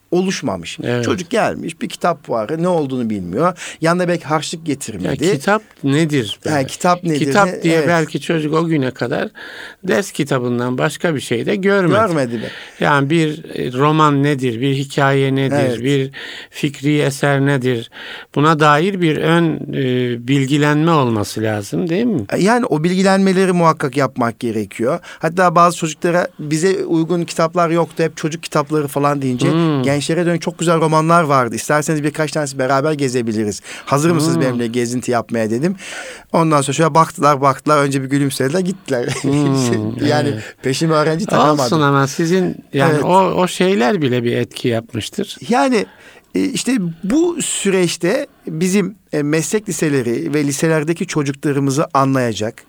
oluşmamış. Evet. Çocuk gelmiş, bir kitap var, ne olduğunu bilmiyor. Yanına belki harçlık Ya getirmedi. kitap nedir? Yani kitap nedir? Kitap diye Evet. belki çocuk o güne kadar ders kitabından başka bir şey de görmedi. Görmedi mi? Yani bir roman nedir, bir hikaye nedir, Evet. bir fikri eser nedir? Buna dair bir ön e, bilgilenme olması lazım, değil mi? Yani o bilgilenmeleri muhakkak yapmak gerekiyor. Hatta bazı çocuklara bize uygun kitaplar yoktu. Hep çocuk kitapları falan deyince Hmm. gençlere dönük çok güzel romanlar vardı. İsterseniz birkaç tanesi beraber gezebiliriz. Hazır mısınız Hmm. benimle gezinti yapmaya dedim. Ondan sonra şöyle baktılar baktılar. Önce bir gülümsediler gittiler. Hmm, yani evet. peşimi öğrenci takamadı. Olsun ama sizin yani Evet. o o şeyler bile bir etki yapmıştır. Yani e, işte bu süreçte bizim e, meslek liseleri ve liselerdeki çocuklarımızı anlayacak,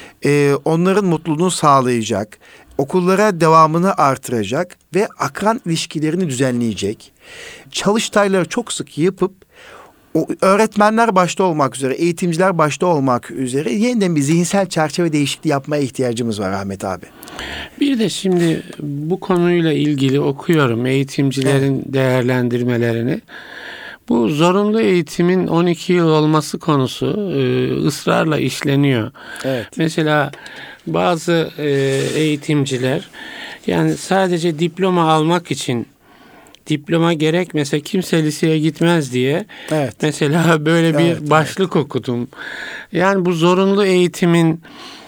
e, onların mutluluğunu sağlayacak, okullara devamını artıracak ve akran ilişkilerini düzenleyecek, çalıştayları çok sık yapıp o öğretmenler başta olmak üzere, eğitimciler başta olmak üzere yeniden bir zihinsel çerçeve değişikliği yapmaya ihtiyacımız var Ahmet abi. Bir de şimdi bu konuyla ilgili okuyorum eğitimcilerin değerlendirmelerini. Bu zorunlu eğitimin on iki yıl olması konusu e, ısrarla işleniyor. Evet. Mesela bazı e, eğitimciler yani sadece diploma almak için diploma gerekmese kimse liseye gitmez diye Evet. mesela böyle bir Evet, başlık okudum. Yani bu zorunlu eğitimin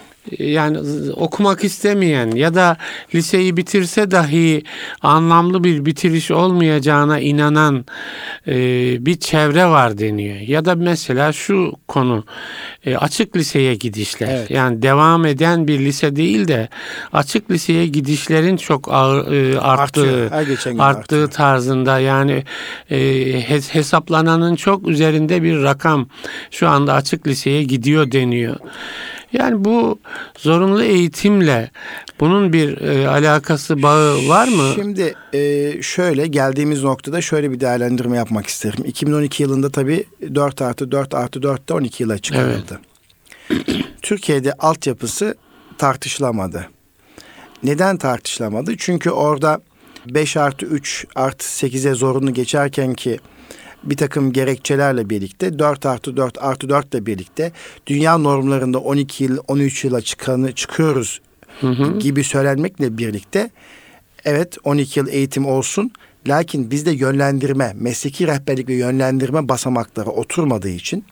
yani okumak istemeyen ya da liseyi bitirse dahi anlamlı bir bitiriş olmayacağına inanan e, bir çevre var deniyor. Ya da mesela şu konu e, açık liseye gidişler. Evet. Yani devam eden bir lise değil de açık liseye gidişlerin çok ağır, e, arttığı, Artıyor. Her geçen gün arttığı artıyor. tarzında yani e, hes- hesaplananın çok üzerinde bir rakam şu anda açık liseye gidiyor deniyor. Yani bu zorunlu eğitimle bunun bir e, alakası, bağı var mı? Şimdi e, şöyle geldiğimiz noktada şöyle bir değerlendirme yapmak isterim. iki bin on iki yılında tabii dört artı dört artı dörtte on iki yıla çıkarıldı. Türkiye'de altyapısı tartışılamadı. Neden tartışılamadı? Çünkü orada beş artı üç artı sekize zorunlu geçerken ki bir takım gerekçelerle birlikte dört artı dört artı dört ile birlikte dünya normlarında on iki yıl on üç yıla çıkanı çıkıyoruz Hı hı. gibi söylenmekle birlikte evet on iki yıl eğitim olsun lakin bizde yönlendirme, mesleki rehberlik ve yönlendirme basamakları oturmadığı için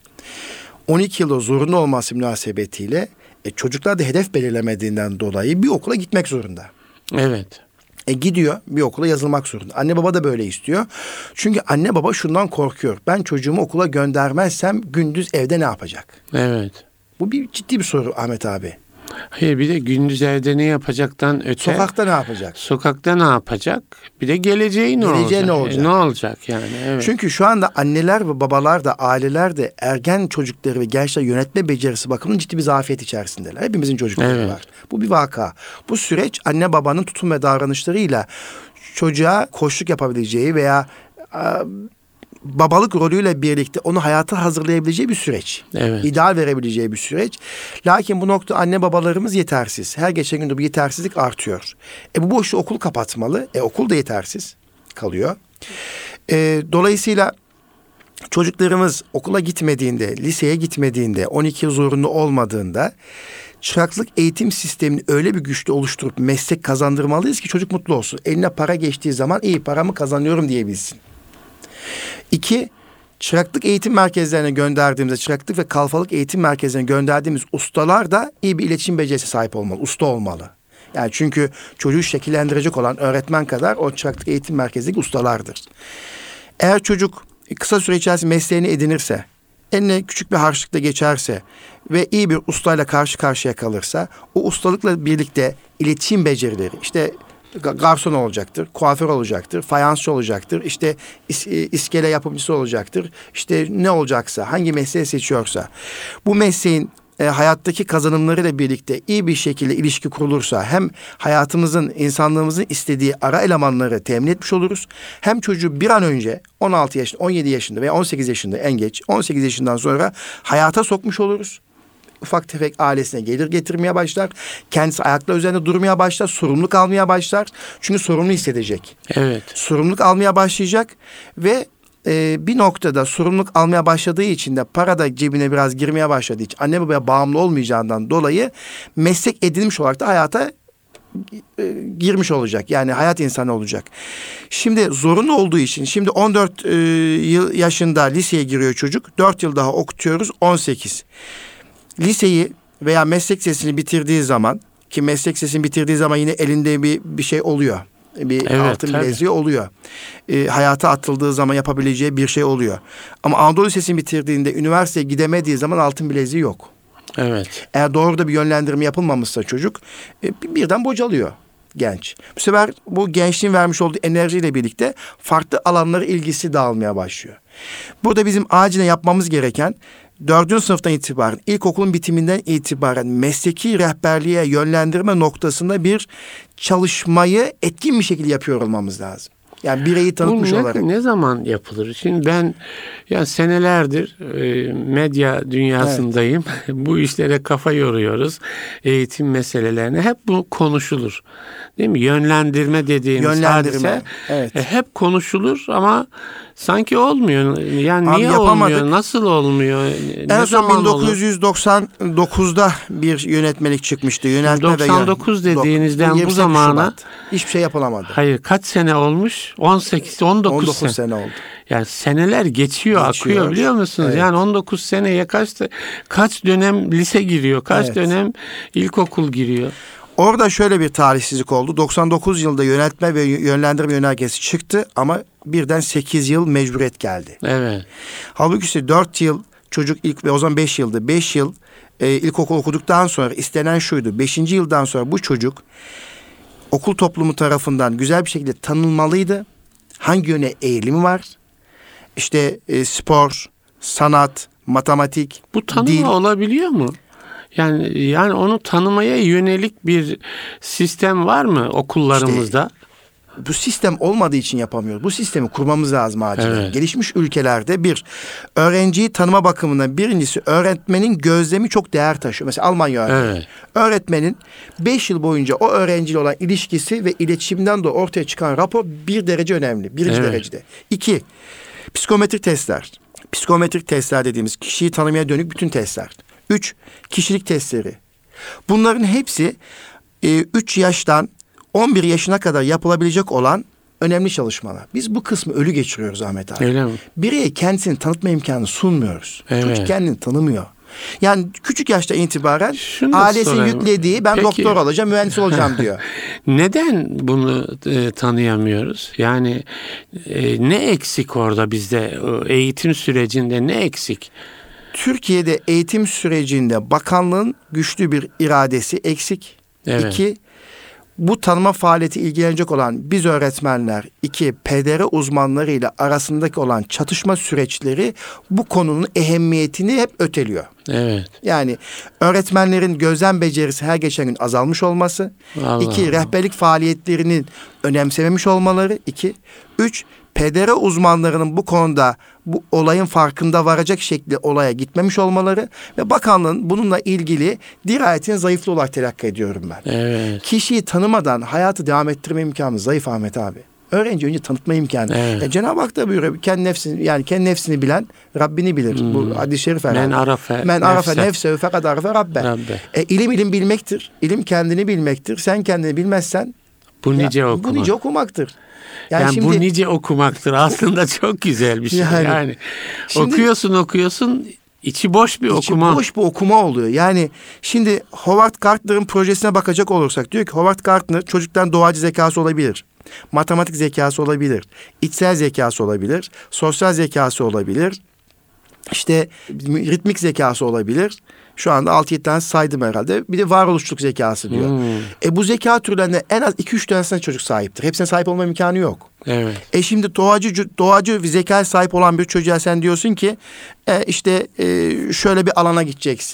on iki yıla zorunlu olması münasebetiyle e, çocuklar da hedef belirlemediğinden dolayı bir okula gitmek zorunda. Evet. E gidiyor bir okula yazılmak zorunda. Anne baba da böyle istiyor. Çünkü anne baba şundan korkuyor. Ben çocuğumu okula göndermezsem gündüz evde ne yapacak? Evet. Bu bir ciddi bir soru Ahmet abi. Hayır bir de gündüz evde ne yapacaktan öte Sokakta ne yapacak? sokakta ne yapacak? Bir de geleceği ne Geleceği olacak? ne olacak? E, ne olacak yani? Evet. Çünkü şu anda anneler ve babalar da aileler de ergen çocukları ve gençler yönetme becerisi bakımından ciddi bir zafiyet içerisindeler. Hepimizin çocukları Evet. var. Bu bir vaka. Bu süreç anne babanın tutum ve davranışlarıyla çocuğa koçluk yapabileceği veya a, babalık rolüyle birlikte onu hayata hazırlayabileceği bir süreç. Evet. İdeal verebileceği bir süreç. Lakin bu nokta anne babalarımız yetersiz. Her geçen gün de bu yetersizlik artıyor. E bu boşluğu okul kapatmalı. E okul da yetersiz kalıyor. E, dolayısıyla çocuklarımız okula gitmediğinde, liseye gitmediğinde, on iki yıl zorunlu olmadığında çıraklık eğitim sistemini öyle bir güçlü oluşturup meslek kazandırmalıyız ki çocuk mutlu olsun. Eline para geçtiği zaman iyi paramı kazanıyorum diyebilsin. İki, çıraklık eğitim merkezlerine gönderdiğimizde, çıraklık ve kalfalık eğitim merkezlerine gönderdiğimiz ustalar da iyi bir iletişim becerisi sahip olmalı, usta olmalı. Yani çünkü çocuğu şekillendirecek olan öğretmen kadar o çıraklık eğitim merkezindeki ustalardır. Eğer çocuk kısa süre içerisinde mesleğini edinirse, eline küçük bir harçlıkla geçerse ve iyi bir ustayla karşı karşıya kalırsa, o ustalıkla birlikte iletişim becerileri, işte garson olacaktır, kuaför olacaktır, fayansçı olacaktır, işte is, iskele yapımcısı olacaktır, işte ne olacaksa, hangi mesleği seçiyorsa, bu mesleğin e, hayattaki kazanımlarıyla birlikte iyi bir şekilde ilişki kurulursa, hem hayatımızın, insanlığımızın istediği ara elemanları temin etmiş oluruz, hem çocuğu bir an önce on altı yaşında, on yedi yaşında veya on sekiz yaşında en geç, on sekiz yaşından sonra hayata sokmuş oluruz. ufak tefek ailesine gelir getirmeye başlar. Kendisi ayaklar üzerinde durmaya başlar. Sorumluluk almaya başlar. Çünkü sorumlu hissedecek. Evet. Sorumluluk almaya başlayacak ve e, bir noktada sorumluluk almaya başladığı için de para da cebine biraz girmeye başladığı için anne babaya bağımlı olmayacağından dolayı meslek edinmiş olarak da hayata e, girmiş olacak. Yani hayat insanı olacak. Şimdi zorunlu olduğu için şimdi on dört e, yıl yaşında liseye giriyor çocuk. dört yıl daha okutuyoruz, on sekiz. Liseyi veya meslek lisesini bitirdiği zaman, ki meslek lisesini bitirdiği zaman yine elinde bir bir şey oluyor. Bir Evet, altın tabii. bileziği oluyor. E, hayata atıldığı zaman yapabileceği bir şey oluyor. Ama Anadolu Lisesi'ni bitirdiğinde üniversiteye gidemediği zaman altın bileziği yok. Evet. Eğer doğru da bir yönlendirme yapılmamışsa çocuk e, birden bocalıyor genç. Bu sefer bu gençliğin vermiş olduğu enerjiyle birlikte farklı alanlara ilgisi dağılmaya başlıyor. Burada bizim acilen yapmamız gereken dördüncü sınıftan itibaren, ilkokulun bitiminden itibaren mesleki rehberliğe yönlendirme noktasında bir çalışmayı etkin bir şekilde yapıyor olmamız lazım. Yani bireyi tanıtmış Bu ne, olarak. ne zaman yapılır? Şimdi ben ya senelerdir e, medya dünyasındayım. Evet. Bu işlere kafa yoruyoruz. Eğitim meselelerine hep bu konuşulur. Değil mi? Yönlendirme dediğimiz Yönlendirme, hadise evet. e, hep konuşulur ama sanki olmuyor. Yani Abi niye yapamadık. olmuyor? Nasıl olmuyor? En Ne son zaman bin dokuz yüz doksan dokuzda bir yönetmelik çıkmıştı. Yönetme doksan dokuz ve dediğinizden yirmi bu sekiz zamana Şubat. Hiçbir şey yapılamadı. Hayır, kaç sene olmuş? on sekiz on dokuz, on dokuz sene. sene oldu. Yani seneler geçiyor, Geçiyor. akıyor biliyor musunuz? Evet. Yani on dokuz seneye kaç kaç dönem lise giriyor, kaç Evet. dönem ilkokul giriyor. Orada şöyle bir talihsizlik oldu. doksan dokuz yılında yönetme ve yönlendirme yönergesi çıktı ama birden sekiz yıl mecburiyet geldi. Evet. Halbuki işte dört yıl çocuk ilk ve o zaman beş yıldı. beş yıl e, ilkokul okuduktan sonra istenen şuydu. beşinci yıldan sonra bu çocuk okul toplumu tarafından güzel bir şekilde tanınmalıydı. Hangi yöne eğilimi var? İşte e, spor, sanat, matematik, Bu tanıma dil. olabiliyor mu? Yani yani onu tanımaya yönelik bir sistem var mı okullarımızda? Bu sistem olmadığı için yapamıyoruz. Bu sistemi kurmamız lazım acilen. Evet. Gelişmiş ülkelerde bir, öğrenciyi tanıma bakımından birincisi öğretmenin gözlemi çok değer taşıyor. Mesela Almanya örneği. Evet. Öğretmenin beş yıl boyunca o öğrenciyle olan ilişkisi ve iletişimden de ortaya çıkan rapor bir derece önemli. Birinci Evet. derecede. İki, psikometrik testler. Psikometrik testler dediğimiz kişiyi tanımaya dönük bütün testler. Üç, kişilik testleri. Bunların hepsi e, üç yaştan on bir yaşına kadar yapılabilecek olan önemli çalışmalar. Biz bu kısmı ölü geçiriyoruz Ahmet abi. Öyle mi? Bireye kendisini tanıtma imkanı sunmuyoruz. Evet. Çocuk kendini tanımıyor. Yani küçük yaşta itibaren Şunu da ailesi sorayım. yüklediği ben Peki. doktor olacağım, mühendis olacağım diyor. Neden bunu e, tanıyamıyoruz? Yani e, ne eksik orada bizde? O eğitim sürecinde ne eksik? Türkiye'de eğitim sürecinde bakanlığın güçlü bir iradesi eksik. Evet. İki, bu tanıma faaliyeti ilgilenecek olan biz öğretmenler, iki, P D R uzmanlarıyla arasındaki olan çatışma süreçleri bu konunun ehemmiyetini hep öteliyor. Evet. Yani öğretmenlerin gözlem becerisi her geçen gün azalmış olması. Allah iki, Allah. rehberlik faaliyetlerinin önemsememiş olmaları. İki, üç, P D R uzmanlarının bu konuda bu olayın farkında varacak şekilde olaya gitmemiş olmaları ve bakanlığın bununla ilgili dirayetini zayıflığı olarak telakki ediyorum ben. Evet. Kişiyi tanımadan hayatı devam ettirme imkanı zayıf Ahmet abi. Öğrenci önce tanıtma imkanı. Evet. Ya Cenab-ı Hak da buyuruyor. Kendi nefsini, yani kendi nefsini bilen Rabbini bilir. Hmm. Bu hadis-i şerif herhalde. Men arafe Men arafe nefse. nefse fakat arafe rabbe. Rabbe. E, ilim ilim bilmektir. İlim kendini bilmektir. Sen kendini bilmezsen Bu nice ya, okumak. bu nice okumaktır. Yani, Yani, şimdi bu nice okumaktır. Aslında çok güzel bir şey. Yani, Yani, şimdi- okuyorsun okuyorsun içi boş bir içi okuma. boş bir okuma oluyor. Yani şimdi Howard Gardner'ın projesine bakacak olursak diyor ki Howard Gardner çocuktan doğacı zekası olabilir. Matematik zekası olabilir. İçsel zekası olabilir. Sosyal zekası olabilir. İşte ritmik zekası olabilir. Şu anda altı yedi tane saydım herhalde. Bir de varoluşçuluk zekası diyor. Hmm. E bu zeka türlerine en az iki üç tanesine çocuk sahiptir. Hepsine sahip olma imkanı yok. Evet. E şimdi doğacı doğacı bir zekaya sahip olan bir çocuğa sen diyorsun ki e, işte e, şöyle bir alana gideceksin.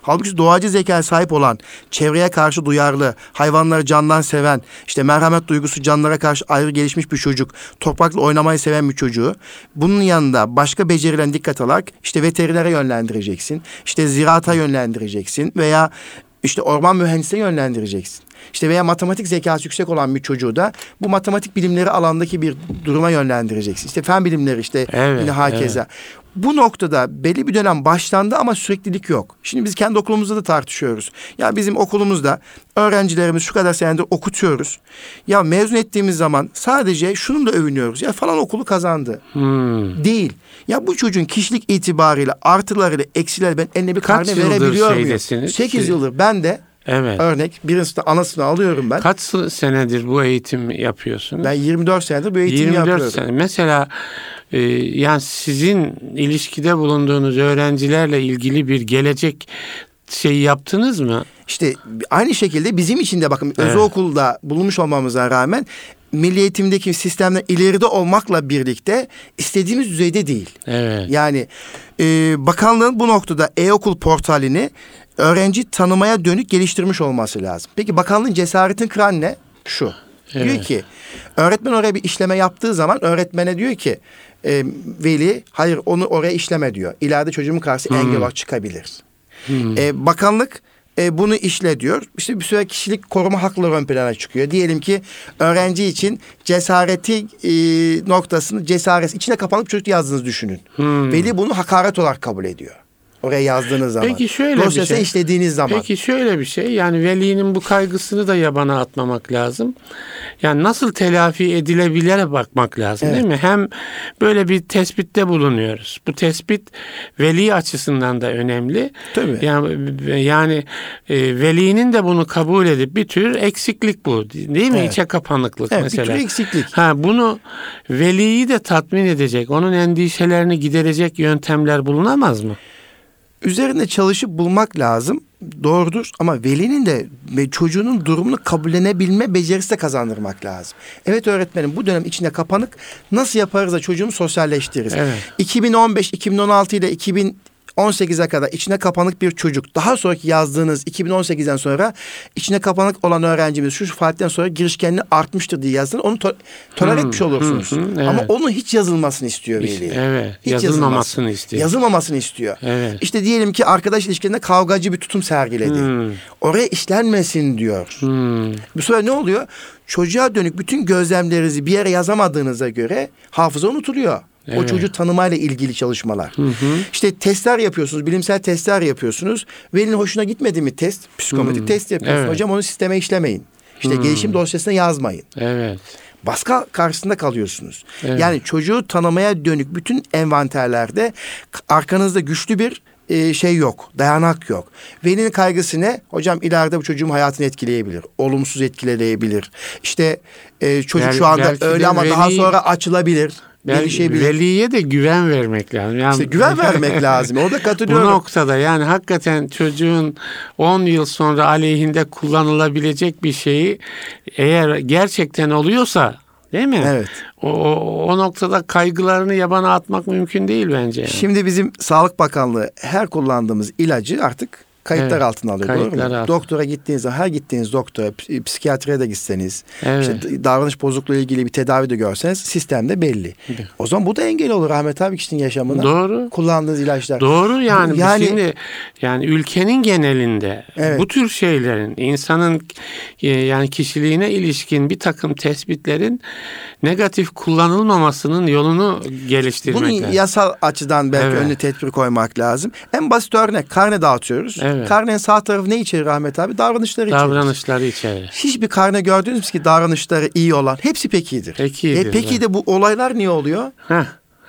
Halbuki doğacı zekaya sahip olan, çevreye karşı duyarlı, hayvanları candan seven, işte merhamet duygusu canlara karşı ayrı gelişmiş bir çocuk, toprakla oynamayı seven bir çocuğu, bunun yanında başka becerilerine dikkat alarak işte veterinere yönlendireceksin, işte ziraata yönlendireceksin veya işte orman mühendisliğine yönlendireceksin. İşte veya matematik zekası yüksek olan bir çocuğu da bu matematik bilimleri alandaki bir duruma yönlendireceksin. İşte fen bilimleri işte Evet, yine hakeza. evet. Bu noktada belli bir dönem başlandı ama süreklilik yok. Şimdi biz kendi okulumuzda da tartışıyoruz. Ya bizim okulumuzda öğrencilerimiz şu kadar senedir okutuyoruz. Ya mezun ettiğimiz zaman sadece şununla övünüyoruz. Ya falan okulu kazandı. Hmm. Değil. Ya bu çocuğun kişilik itibariyle artılarıyla eksileri ben eline bir Kaç karne yıldır verebiliyor muyum? şeydesiniz? sekiz yıldır ben de Evet. örnek birincisinde anasını alıyorum ben. Kaç senedir bu eğitim yapıyorsunuz? Ben yirmi dört senedir bu eğitimi yirmi dört yapıyorum. sene. Mesela e, yani sizin ilişkide bulunduğunuz öğrencilerle ilgili bir gelecek şeyi yaptınız mı? İşte aynı şekilde bizim için de bakın Evet. özel okulda bulunmuş olmamıza rağmen milli eğitimdeki sistemden ileride olmakla birlikte istediğimiz düzeyde değil. Evet. Yani e, bakanlığın bu noktada e-okul portalini öğrenci tanımaya dönük geliştirmiş olması lazım. Peki bakanlığın cesaretin kıran ne? Şu. Evet. Diyor ki öğretmen oraya bir işleme yaptığı zaman öğretmene diyor ki e, veli hayır onu oraya işleme diyor. İleride çocuğumun karşısına Hmm. engel olarak çıkabilir. Hmm. E, bakanlık e, bunu işle diyor. İşte bir süre kişilik koruma hakları ön plana çıkıyor. Diyelim ki öğrenci için cesareti e, noktasını cesaret içine kapanıp çocuk yazdığınızı düşünün. Hmm. Veli bunu hakaret olarak kabul ediyor. Oraya yazdığınız zaman. Peki şöyle bir Dosyasına şey. işlediğiniz zaman. Peki şöyle bir şey, yani velinin bu kaygısını da yabana atmamak lazım. Yani nasıl telafi edilebilire bakmak lazım, Evet. değil mi? Hem böyle bir tespitte bulunuyoruz. Bu tespit veli açısından da önemli. Tabii. Yani yani e, velinin de bunu kabul edip bir tür eksiklik bu, değil mi? Evet. İçe kapanıklık Evet, mesela. bir tür eksiklik. Ha, bunu veliyi de tatmin edecek, onun endişelerini giderecek yöntemler bulunamaz mı? Üzerinde çalışıp bulmak lazım. Doğrudur ama velinin de ve çocuğunun durumunu kabullenebilme becerisi de kazandırmak lazım. Evet öğretmenim bu dönem içine kapanık, nasıl yaparız da çocuğumu sosyalleştiririz? Evet. iki bin on beş iki bin on altı ile iki bin on sekize kadar içine kapanık bir çocuk. Daha sonraki yazdığınız iki bin on sekizden sonra içine kapanık olan öğrencimiz şu faaliyetinden sonra girişkenliği artmıştır diye yazdığınız onu to- toler Hmm, etmiş olursunuz. hı, hı, evet. Ama onun hiç yazılmasını istiyor veli. Evet. Hiç Yazılmamasını istiyor. Yazılmamasını istiyor. Evet. İşte diyelim ki arkadaş ilişkilerinde kavgacı bir tutum sergiledi. Hmm. Oraya işlenmesin diyor. Hmm. Bu sefer ne oluyor? Çocuğa dönük bütün gözlemlerinizi bir yere yazamadığınıza göre hafıza unutuluyor. O Evet. çocuğu tanımayla ilgili çalışmalar. Hı hı. İşte testler yapıyorsunuz, bilimsel testler yapıyorsunuz. Velinin hoşuna gitmedi mi test? Psikometrik Hmm. test yapıyorsunuz. Evet. Hocam onu sisteme işlemeyin. İşte Hmm. gelişim dosyasına yazmayın. Evet. Baskı karşısında kalıyorsunuz. Evet. Yani çocuğu tanımaya dönük bütün envanterlerde arkanızda güçlü bir e, şey yok, dayanak yok. Velinin kaygısı ne? Hocam ileride bu çocuğum hayatını etkileyebilir, olumsuz etkileyebilir. İşte e, çocuk Bel- şu anda belki de öyle ama daha veli- sonra açılabilir, Ben, gelişebilir. veliye de güven vermek lazım. Yani, İşte güven vermek lazım. Orada Bu katılıyorum. noktada yani hakikaten çocuğun on yıl sonra aleyhinde kullanılabilecek bir şeyi eğer gerçekten oluyorsa, değil mi? Evet. O, o, o noktada kaygılarını yabana atmak mümkün değil bence. Yani. Şimdi bizim Sağlık Bakanlığı her kullandığımız ilacı artık kayıtlar Evet, altına alıyor. Doğru kayıtlar mu? altına. Doktora gittiğiniz zaman her gittiğiniz doktora, ps- psikiyatriye de gitseniz, Evet. işte davranış bozukluğu ile ilgili bir tedavi de görseniz sistemde belli. Evet. O zaman bu da engel olur Ahmet abi kişinin yaşamına. Doğru. Kullandığınız ilaçlar. Doğru yani, Bu- yani- şimdi yani ülkenin genelinde Evet. bu tür şeylerin insanın e, yani kişiliğine ilişkin bir takım tespitlerin negatif kullanılmamasının yolunu geliştirmek Bunu lazım. yasal açıdan belki Evet. önüne tedbir koymak lazım. En basit örnek karne dağıtıyoruz. Evet. Karnenin sağ tarafı ne içerir Ahmet abi? Davranışları içerir. Davranışları içerir. Hiçbir karne gördünüz mü ki davranışları iyi olan? Hepsi pek iyidir. Pek iyidir, E, peki evet. de bu olaylar niye oluyor? Heh.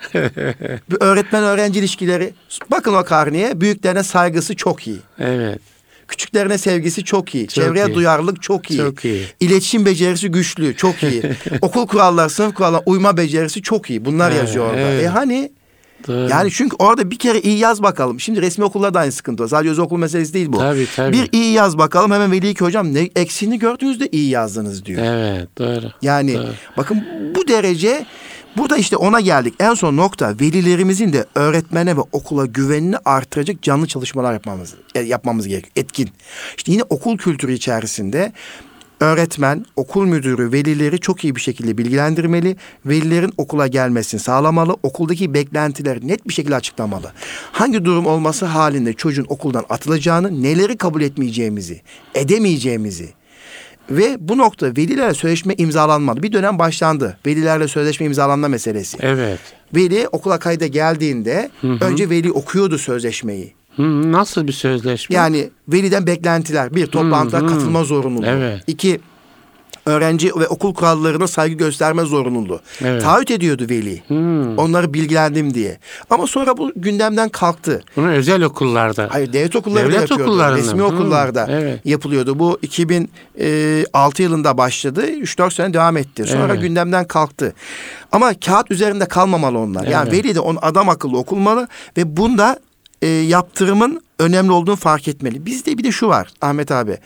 Bir öğretmen-öğrenci ilişkileri. Bakın o karneye. Büyüklerine saygısı çok iyi. Evet. Küçüklerine sevgisi çok iyi. Çok Çevreye iyi. duyarlılık çok iyi. Çok iyi. İletişim becerisi güçlü, çok iyi. Okul kuralları, sınıf kuralları, uyma becerisi çok iyi. Bunlar Evet, yazıyor orada. evet. E hani Doğru. yani çünkü orada bir kere iyi yaz bakalım. Şimdi resmi okullarda aynı sıkıntı var. Sadece özel okul meselesi değil bu. Tabii, tabii. Bir iyi yaz bakalım. Hemen veli ki hocam ne eksiğini gördüğünüzde iyi yazdınız diyor. Evet, doğru. Yani Doğru. bakın bu derece Burada işte ona geldik. En son nokta velilerimizin de öğretmene ve okula güvenini artıracak canlı çalışmalar yapmamız, yapmamız gerekiyor. Etkin. İşte yine okul kültürü içerisinde öğretmen, okul müdürü, velileri çok iyi bir şekilde bilgilendirmeli. Velilerin okula gelmesini sağlamalı. Okuldaki beklentileri net bir şekilde açıklamalı. Hangi durum olması halinde çocuğun okuldan atılacağını, neleri kabul etmeyeceğimizi, edemeyeceğimizi ve bu nokta velilerle sözleşme imzalanmalı. Bir dönem başlandı. Velilerle sözleşme imzalanma meselesi. Evet. Veli okula kayda geldiğinde hı hı. önce veli okuyordu sözleşmeyi. Hı, nasıl bir sözleşme? Yani veliden beklentiler. Bir, toplantıya hı hı. katılma zorunluluğu. Evet. İki, öğrenci ve okul kurallarına saygı gösterme zorunluluğu. Evet. Taahhüt ediyordu veli. Hmm. Onları bilgilendim diye. Ama sonra bu gündemden kalktı. Bunu özel okullarda. Hayır, devlet okullarında devlet yapıyordu. Okullarında. Resmi hmm. okullarda evet. yapılıyordu. Bu iki bin altı yılında başladı. üç dört sene devam etti. Sonra evet. gündemden kalktı. Ama kağıt üzerinde kalmamalı onlar. Yani evet. veli de onu adam akıllı okunmalı ve bunda e, yaptırımın önemli olduğunu fark etmeli. Bizde bir de şu var Ahmet abi.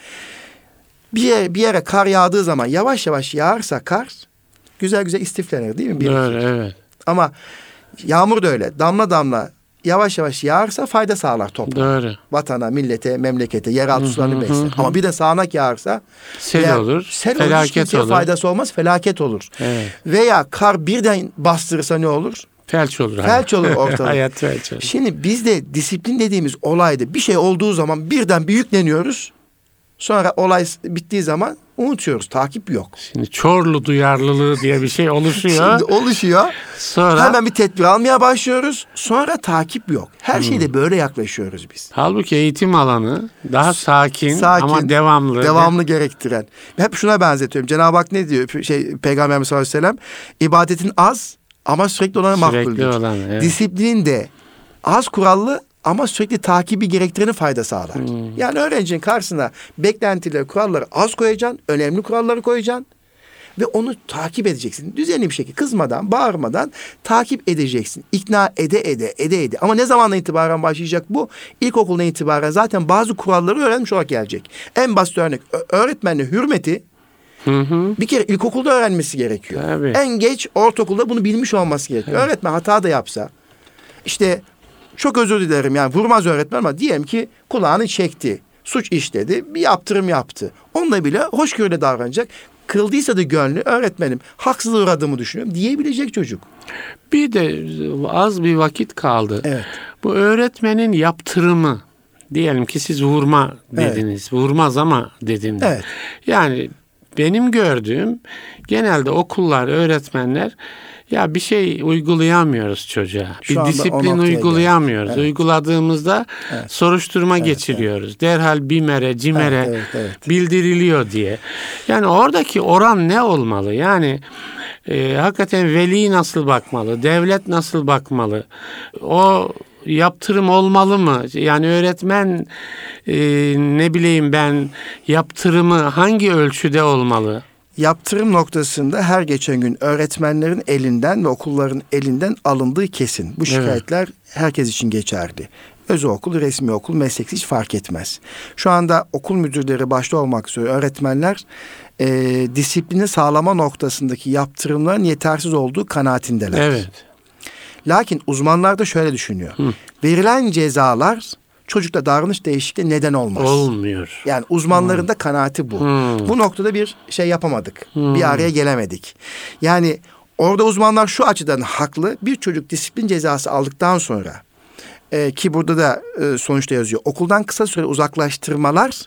Bir yere, bir yere kar yağdığı zaman yavaş yavaş yağarsa kar güzel güzel istiflenir değil mi? Doğru, evet. Ama yağmur da öyle. Damla damla yavaş yavaş yağarsa fayda sağlar toprağa. Doğru. Vatana, millete, memlekete, yeraltı sularını besler. Ama bir de sağanak yağarsa sel veya, olur, sel felaket olur. olur. Faydası olmaz, felaket olur. Evet. Veya kar birden bastırırsa ne olur? Felç olur. Felç olur ortalık. Hayat felç olur. Şimdi bizde disiplin dediğimiz olayda bir şey olduğu zaman birden bir yükleniyoruz. Sonra olay bittiği zaman unutuyoruz. Takip yok. Şimdi Çorlu duyarlılığı diye bir şey oluşuyor. Şimdi oluşuyor. Sonra hemen bir tedbir almaya başlıyoruz. Sonra takip yok. Her hmm. şeyde böyle yaklaşıyoruz biz. Halbuki eğitim alanı daha sakin, sakin ama devamlı. Devamlı gerektiren. Hep şuna benzetiyorum. Cenab-ı Hak ne diyor? Şey, Peygamberimiz sallallahu aleyhi ve sellem ibadetin az ama sürekli olanı makbuldür. Sürekli olan, evet. Disiplinin de az kurallı ama sürekli takibi gerektireni fayda sağlar. Hmm. Yani öğrencinin karşısına beklentileri, kuralları az koyacaksın, önemli kuralları koyacaksın ve onu takip edeceksin. Düzenli bir şekilde kızmadan, bağırmadan takip edeceksin. İkna ede ede, ede ede. Ama ne zamandan itibaren başlayacak bu? İlkokuldan itibaren zaten bazı kuralları öğrenmiş olarak gelecek. En basit örnek, öğretmenle hürmeti Hı hı. bir kere ilkokulda öğrenmesi gerekiyor. Tabii. En geç ortaokulda bunu bilmiş olması gerekiyor. Evet. Öğretmen hata da yapsa, işte çok özür dilerim yani vurmaz öğretmen ama diyelim ki kulağını çekti, suç işledi, bir yaptırım yaptı. Onunla bile hoşgörüyle davranacak. Kırıldıysa da gönlü öğretmenim haksızlığa uğradığımı düşünüyorum diyebilecek çocuk. Bir de az bir vakit kaldı. Evet. Bu öğretmenin yaptırımı, diyelim ki siz vurma dediniz, evet. vurmaz ama dediniz. Evet. Yani benim gördüğüm genelde okullar, öğretmenler ya bir şey uygulayamıyoruz çocuğa. Şu bir disiplin uygulayamıyoruz. Evet. Uyguladığımızda evet. soruşturma evet, geçiriyoruz. Evet. Derhal BİMER'e, CİMER'e evet, evet, evet. bildiriliyor diye. Yani oradaki oran ne olmalı? Yani e, hakikaten veli nasıl bakmalı? Devlet nasıl bakmalı? O yaptırım olmalı mı? Yani öğretmen e, ne bileyim ben yaptırımı hangi ölçüde olmalı? Yaptırım noktasında her geçen gün öğretmenlerin elinden ve okulların elinden alındığı kesin. Bu şikayetler evet. herkes için geçerli. Özel okul, resmi okul, mesleksiz hiç fark etmez. Şu anda okul müdürleri başta olmak üzere öğretmenler e, disiplini sağlama noktasındaki yaptırımların yetersiz olduğu kanaatindeler. Evet. Lakin uzmanlar da şöyle düşünüyor. Hı. Verilen cezalar çocukta davranış değişikliği neden olmaz. Olmuyor. Yani uzmanların da kanaati bu. Hmm. Bu noktada bir şey yapamadık. Hmm. Bir araya gelemedik. Yani orada uzmanlar şu açıdan haklı. Bir çocuk disiplin cezası aldıktan sonra e, ki burada da e, sonuçta yazıyor. Okuldan kısa süre uzaklaştırmalar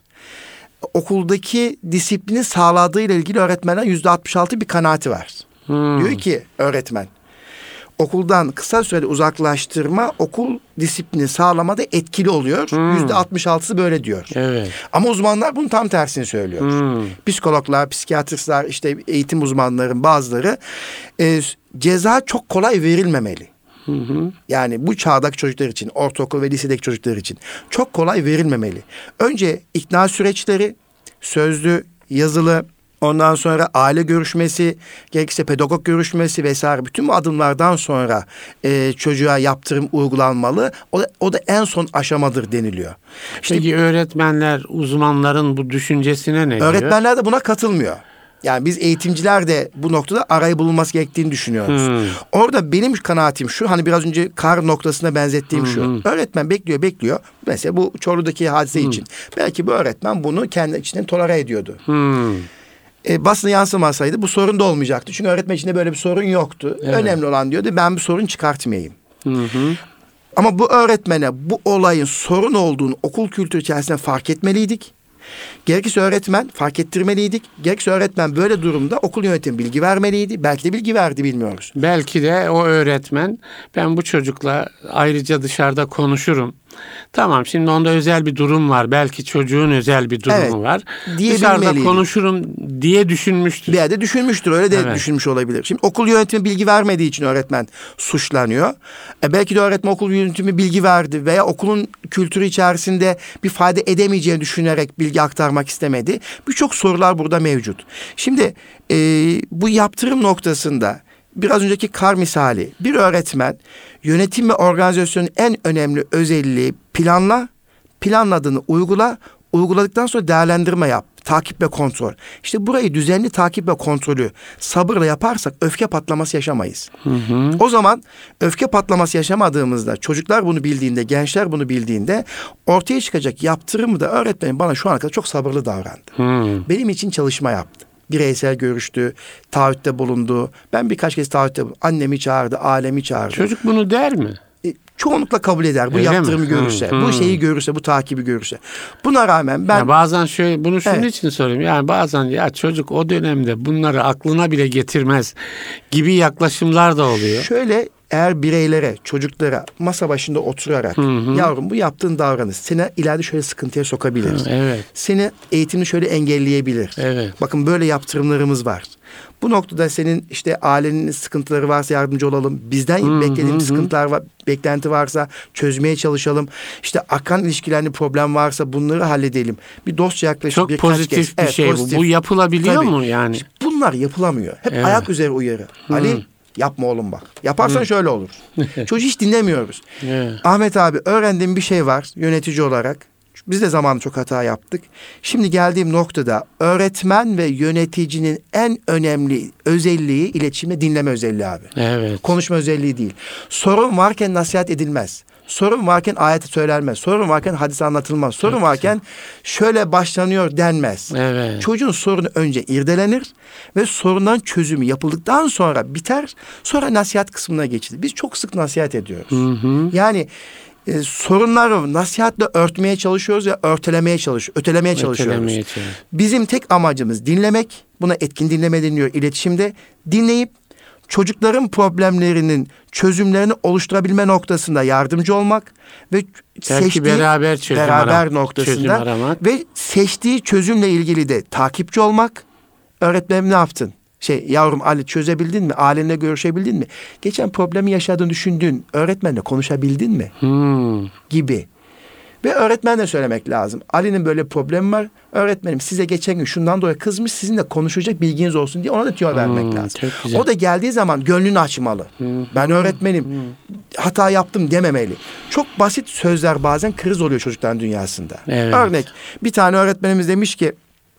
okuldaki disiplini sağladığıyla ilgili öğretmenlerin yüzde altmış altı bir kanaati var. Hmm. Diyor ki öğretmen, okuldan kısa sürede uzaklaştırma okul disiplini sağlamada etkili oluyor. Yüzde hmm. altmış altısı böyle diyor. Evet. Ama uzmanlar bunun tam tersini söylüyor. Hmm. Psikologlar, psikiyatristler, işte eğitim uzmanlarının bazıları e, ceza çok kolay verilmemeli. Hı hı. Yani bu çağdaki çocuklar için, ortaokul ve lisedeki çocuklar için çok kolay verilmemeli. Önce ikna süreçleri, sözlü, yazılı, ondan sonra aile görüşmesi, gerekirse pedagog görüşmesi vesaire bütün bu adımlardan sonra e, çocuğa yaptırım uygulanmalı. O da, o da en son aşamadır deniliyor. İşte, peki öğretmenler, uzmanların bu düşüncesine ne diyor? Öğretmenler de buna katılmıyor. Yani biz eğitimciler de bu noktada arayı bulunması gerektiğini düşünüyoruz. Hmm. Orada benim kanaatim şu, hani biraz önce kar noktasına benzettiğim Hmm. şu. Öğretmen bekliyor bekliyor. Mesela bu Çorlu'daki hadise hmm. için. Belki bu öğretmen bunu kendi içinden tolere ediyordu. Hmm. E, basına yansımasaydı bu sorun da olmayacaktı. Çünkü öğretmen içinde böyle bir sorun yoktu. Evet. Önemli olan diyordu, ben bir sorun çıkartmayayım. Hı hı. Ama bu öğretmene bu olayın sorun olduğunu okul kültürü içerisinde fark etmeliydik. Gerekirse öğretmen fark ettirmeliydik. Gerekirse öğretmen böyle durumda okul yönetimi bilgi vermeliydi. Belki de bilgi verdi, bilmiyoruz. Belki de o öğretmen, ben bu çocukla ayrıca dışarıda konuşurum. Tamam, şimdi onda özel bir durum var. Belki çocuğun özel bir durumu Evet, var. diye Dışarıda bilmeliydi. konuşurum diye düşünmüştür. Bir yerde düşünmüştür. Öyle de Evet. düşünmüş olabilir. Şimdi okul yönetimi bilgi vermediği için öğretmen suçlanıyor. E belki de öğretmen okul yönetimi bilgi verdi veya okulun kültürü içerisinde bir fayda edemeyeceğini düşünerek bilgi aktarmak istemedi. Birçok sorular burada mevcut. Şimdi e, bu yaptırım noktasında biraz önceki kar misali, bir öğretmen yönetim ve organizasyonun en önemli özelliği planla, planladığını uygula, uyguladıktan sonra değerlendirme yap, takip ve kontrol. İşte burayı düzenli takip ve kontrolü sabırla yaparsak öfke patlaması yaşamayız. Hı hı. O zaman öfke patlaması yaşamadığımızda, çocuklar bunu bildiğinde, gençler bunu bildiğinde ortaya çıkacak yaptırımı da öğretmenim bana şu ana kadar çok sabırlı davrandı. Hı. Benim için çalışma yaptı. Bireysel görüştü, taahhütte bulundu. Ben birkaç kez taahhütte bulundum. Annemi çağırdı, ailemi çağırdı. Çocuk bunu der mi? E, çoğunlukla kabul eder. Bu Öyle yaptırımı mi? görürse, Hı, hı. bu şeyi görürse, bu takibi görürse. Buna rağmen ben... Ya bazen şöyle, bunu şunun Evet. için söyleyeyim. Yani bazen ya çocuk o dönemde bunları aklına bile getirmez gibi yaklaşımlar da oluyor. Şöyle, eğer bireylere, çocuklara masa başında oturarak, Hı hı. yavrum bu yaptığın davranış seni ileride şöyle sıkıntıya sokabilir. Hı, evet. Seni eğitimini şöyle engelleyebilir. Evet. Bakın böyle yaptırımlarımız var. Bu noktada senin işte ailenin sıkıntıları varsa yardımcı olalım. Bizden Hı, beklediğimiz hı, sıkıntılar var, beklenti varsa çözmeye çalışalım. İşte akan ilişkilerinde problem varsa bunları halledelim. Bir dostça yaklaşıp Çok birkaç pozitif kez. bir Evet, şey pozitif. bu. Bu yapılabiliyor Tabii. mu yani? İşte bunlar yapılamıyor. Hep Evet. ayak üzeri uyarı. Ali yapma oğlum bak. Yaparsan şöyle olur. Çocuğu hiç dinlemiyoruz. Evet. Ahmet abi, öğrendiğim bir şey var yönetici olarak. Biz de zamanında çok hata yaptık. Şimdi geldiğim noktada öğretmen ve yöneticinin en önemli özelliği iletişimde dinleme özelliği abi. Evet. Konuşma özelliği değil. Sorun varken nasihat edilmez. Sorun varken ayet söylenmez. Sorun varken hadis anlatılmaz. Sorun Çok varken şöyle başlanıyor denmez. Evet. Çocuğun sorunu önce irdelenir ve sorundan çözümü yapıldıktan sonra biter. Sonra nasihat kısmına geçilir. Biz çok sık nasihat ediyoruz. Hı hı. Yani e, sorunları nasihatle örtmeye çalışıyoruz ya örtelemeye çalışıyoruz. Ötelemeye çalışıyoruz. Ötelemeye çalış- Bizim tek amacımız dinlemek. Buna etkin dinleme deniliyor iletişimde. Dinleyip çocukların problemlerinin çözümlerini oluşturabilme noktasında yardımcı olmak ve Belki seçtiği beraber çözüm beraber aramak, noktasında çözüm aramak. ve seçtiği çözümle ilgili de takipçi olmak. Öğretmenim ne yaptın? Şey, yavrum Ali çözebildin mi? Ailenle görüşebildin mi? Geçen problemi yaşadığını düşündüğün öğretmenle konuşabildin mi? Hmm. Gibi. Ve öğretmenle söylemek lazım. Ali'nin böyle bir problemi var. Öğretmenim size geçen gün şundan dolayı kızmış, sizinle konuşacak bilginiz olsun diye ona da tüyo vermek Hmm, lazım. çok güzel. O da geldiği zaman gönlünü açmalı. Ben öğretmenim, hata yaptım dememeli. Çok basit sözler bazen kriz oluyor çocukların dünyasında. Evet. Örnek, bir tane öğretmenimiz demiş ki,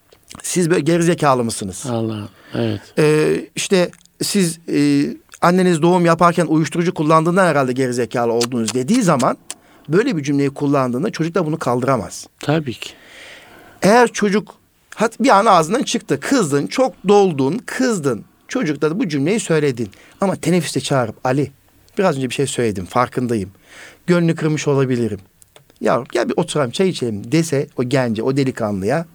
siz böyle gerizekalı mısınız? Allah. Evet. Ee, işte siz e, anneniz doğum yaparken uyuşturucu kullandığından herhalde gerizekalı oldunuz dediği zaman, böyle bir cümleyi kullandığında çocuk da bunu kaldıramaz. Tabii ki. Eğer çocuk hat bir an ağzından çıktı, kızdın, çok doldun, kızdın. Çocuk da bu cümleyi söyledin. Ama teneffüste çağırıp Ali, biraz önce bir şey söyledim, farkındayım. Gönlünü kırmış olabilirim. Yavrum gel bir oturalım, çay içelim dese o gence, o delikanlıya,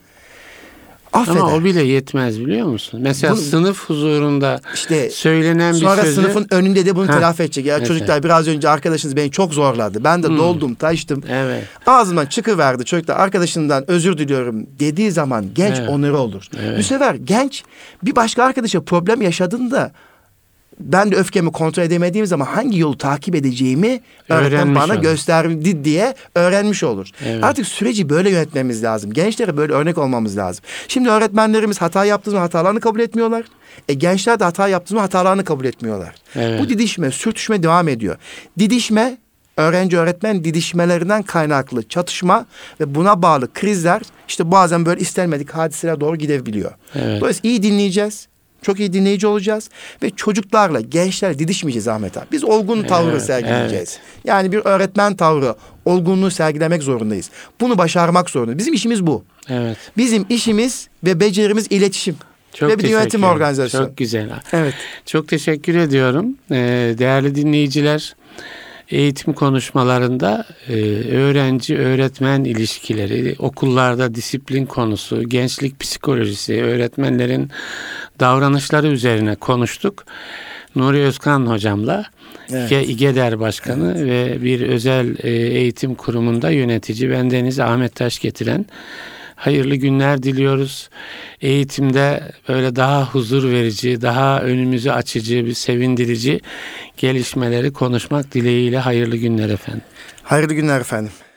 affeder. Ama o bile yetmez biliyor musun? Mesela Bu- sınıf huzurunda İşte söylenen bir sonra sözü... sınıfın önünde de bunu Heh, telafi edecek. Ya mesela. çocuklar, biraz önce arkadaşınız beni çok zorladı. Ben de Hmm. doldum, taştım. Evet. Ağzımdan çıkıverdi. Çocuklar arkadaşından özür diliyorum dediği zaman genç Evet. onuru olur. Evet. Bu sefer genç bir başka arkadaşa problem yaşadığında, ben de öfkemi kontrol edemediğim zaman hangi yolu takip edeceğimi öğretmen Öğrenmiş bana olur. gösterdi diye öğrenmiş olur. Evet. Artık süreci böyle yönetmemiz lazım. Gençlere böyle örnek olmamız lazım. Şimdi öğretmenlerimiz hata yaptığımız hatalarını kabul etmiyorlar. E, gençler de hata yaptığımız hatalarını kabul etmiyorlar. Evet. Bu didişme, sürtüşme devam ediyor. Didişme öğrenci öğretmen didişmelerinden kaynaklı çatışma ve buna bağlı krizler işte bazen böyle istenmedik hadiselere doğru gidebiliyor. Evet. Dolayısıyla iyi dinleyeceğiz. Çok iyi dinleyici olacağız ve çocuklarla, gençlerle didişmeyeceğiz Ahmet abi. Biz olgun tavrı Evet, sergileyeceğiz. Yani bir öğretmen tavrı, olgunluğu sergilemek zorundayız. Bunu başarmak zorundayız. Bizim işimiz bu. Evet. Bizim işimiz ve becerimiz iletişim. Çok ve bir yönetim teşekkür ederim. organizasyonu. Çok güzel. Evet. Çok teşekkür ediyorum. Ee, değerli dinleyiciler, eğitim konuşmalarında e, öğrenci-öğretmen ilişkileri, okullarda disiplin konusu, gençlik psikolojisi, öğretmenlerin davranışları üzerine konuştuk. Nuri Özkan hocamla, Evet. İGE- İGEDER Başkanı Evet. ve bir özel e, eğitim kurumunda yönetici. Bendeniz Ahmet Taş getiren. Hayırlı günler diliyoruz. Eğitimde böyle daha huzur verici, daha önümüzü açıcı, bir sevindirici gelişmeleri konuşmak dileğiyle hayırlı günler efendim. Hayırlı günler efendim.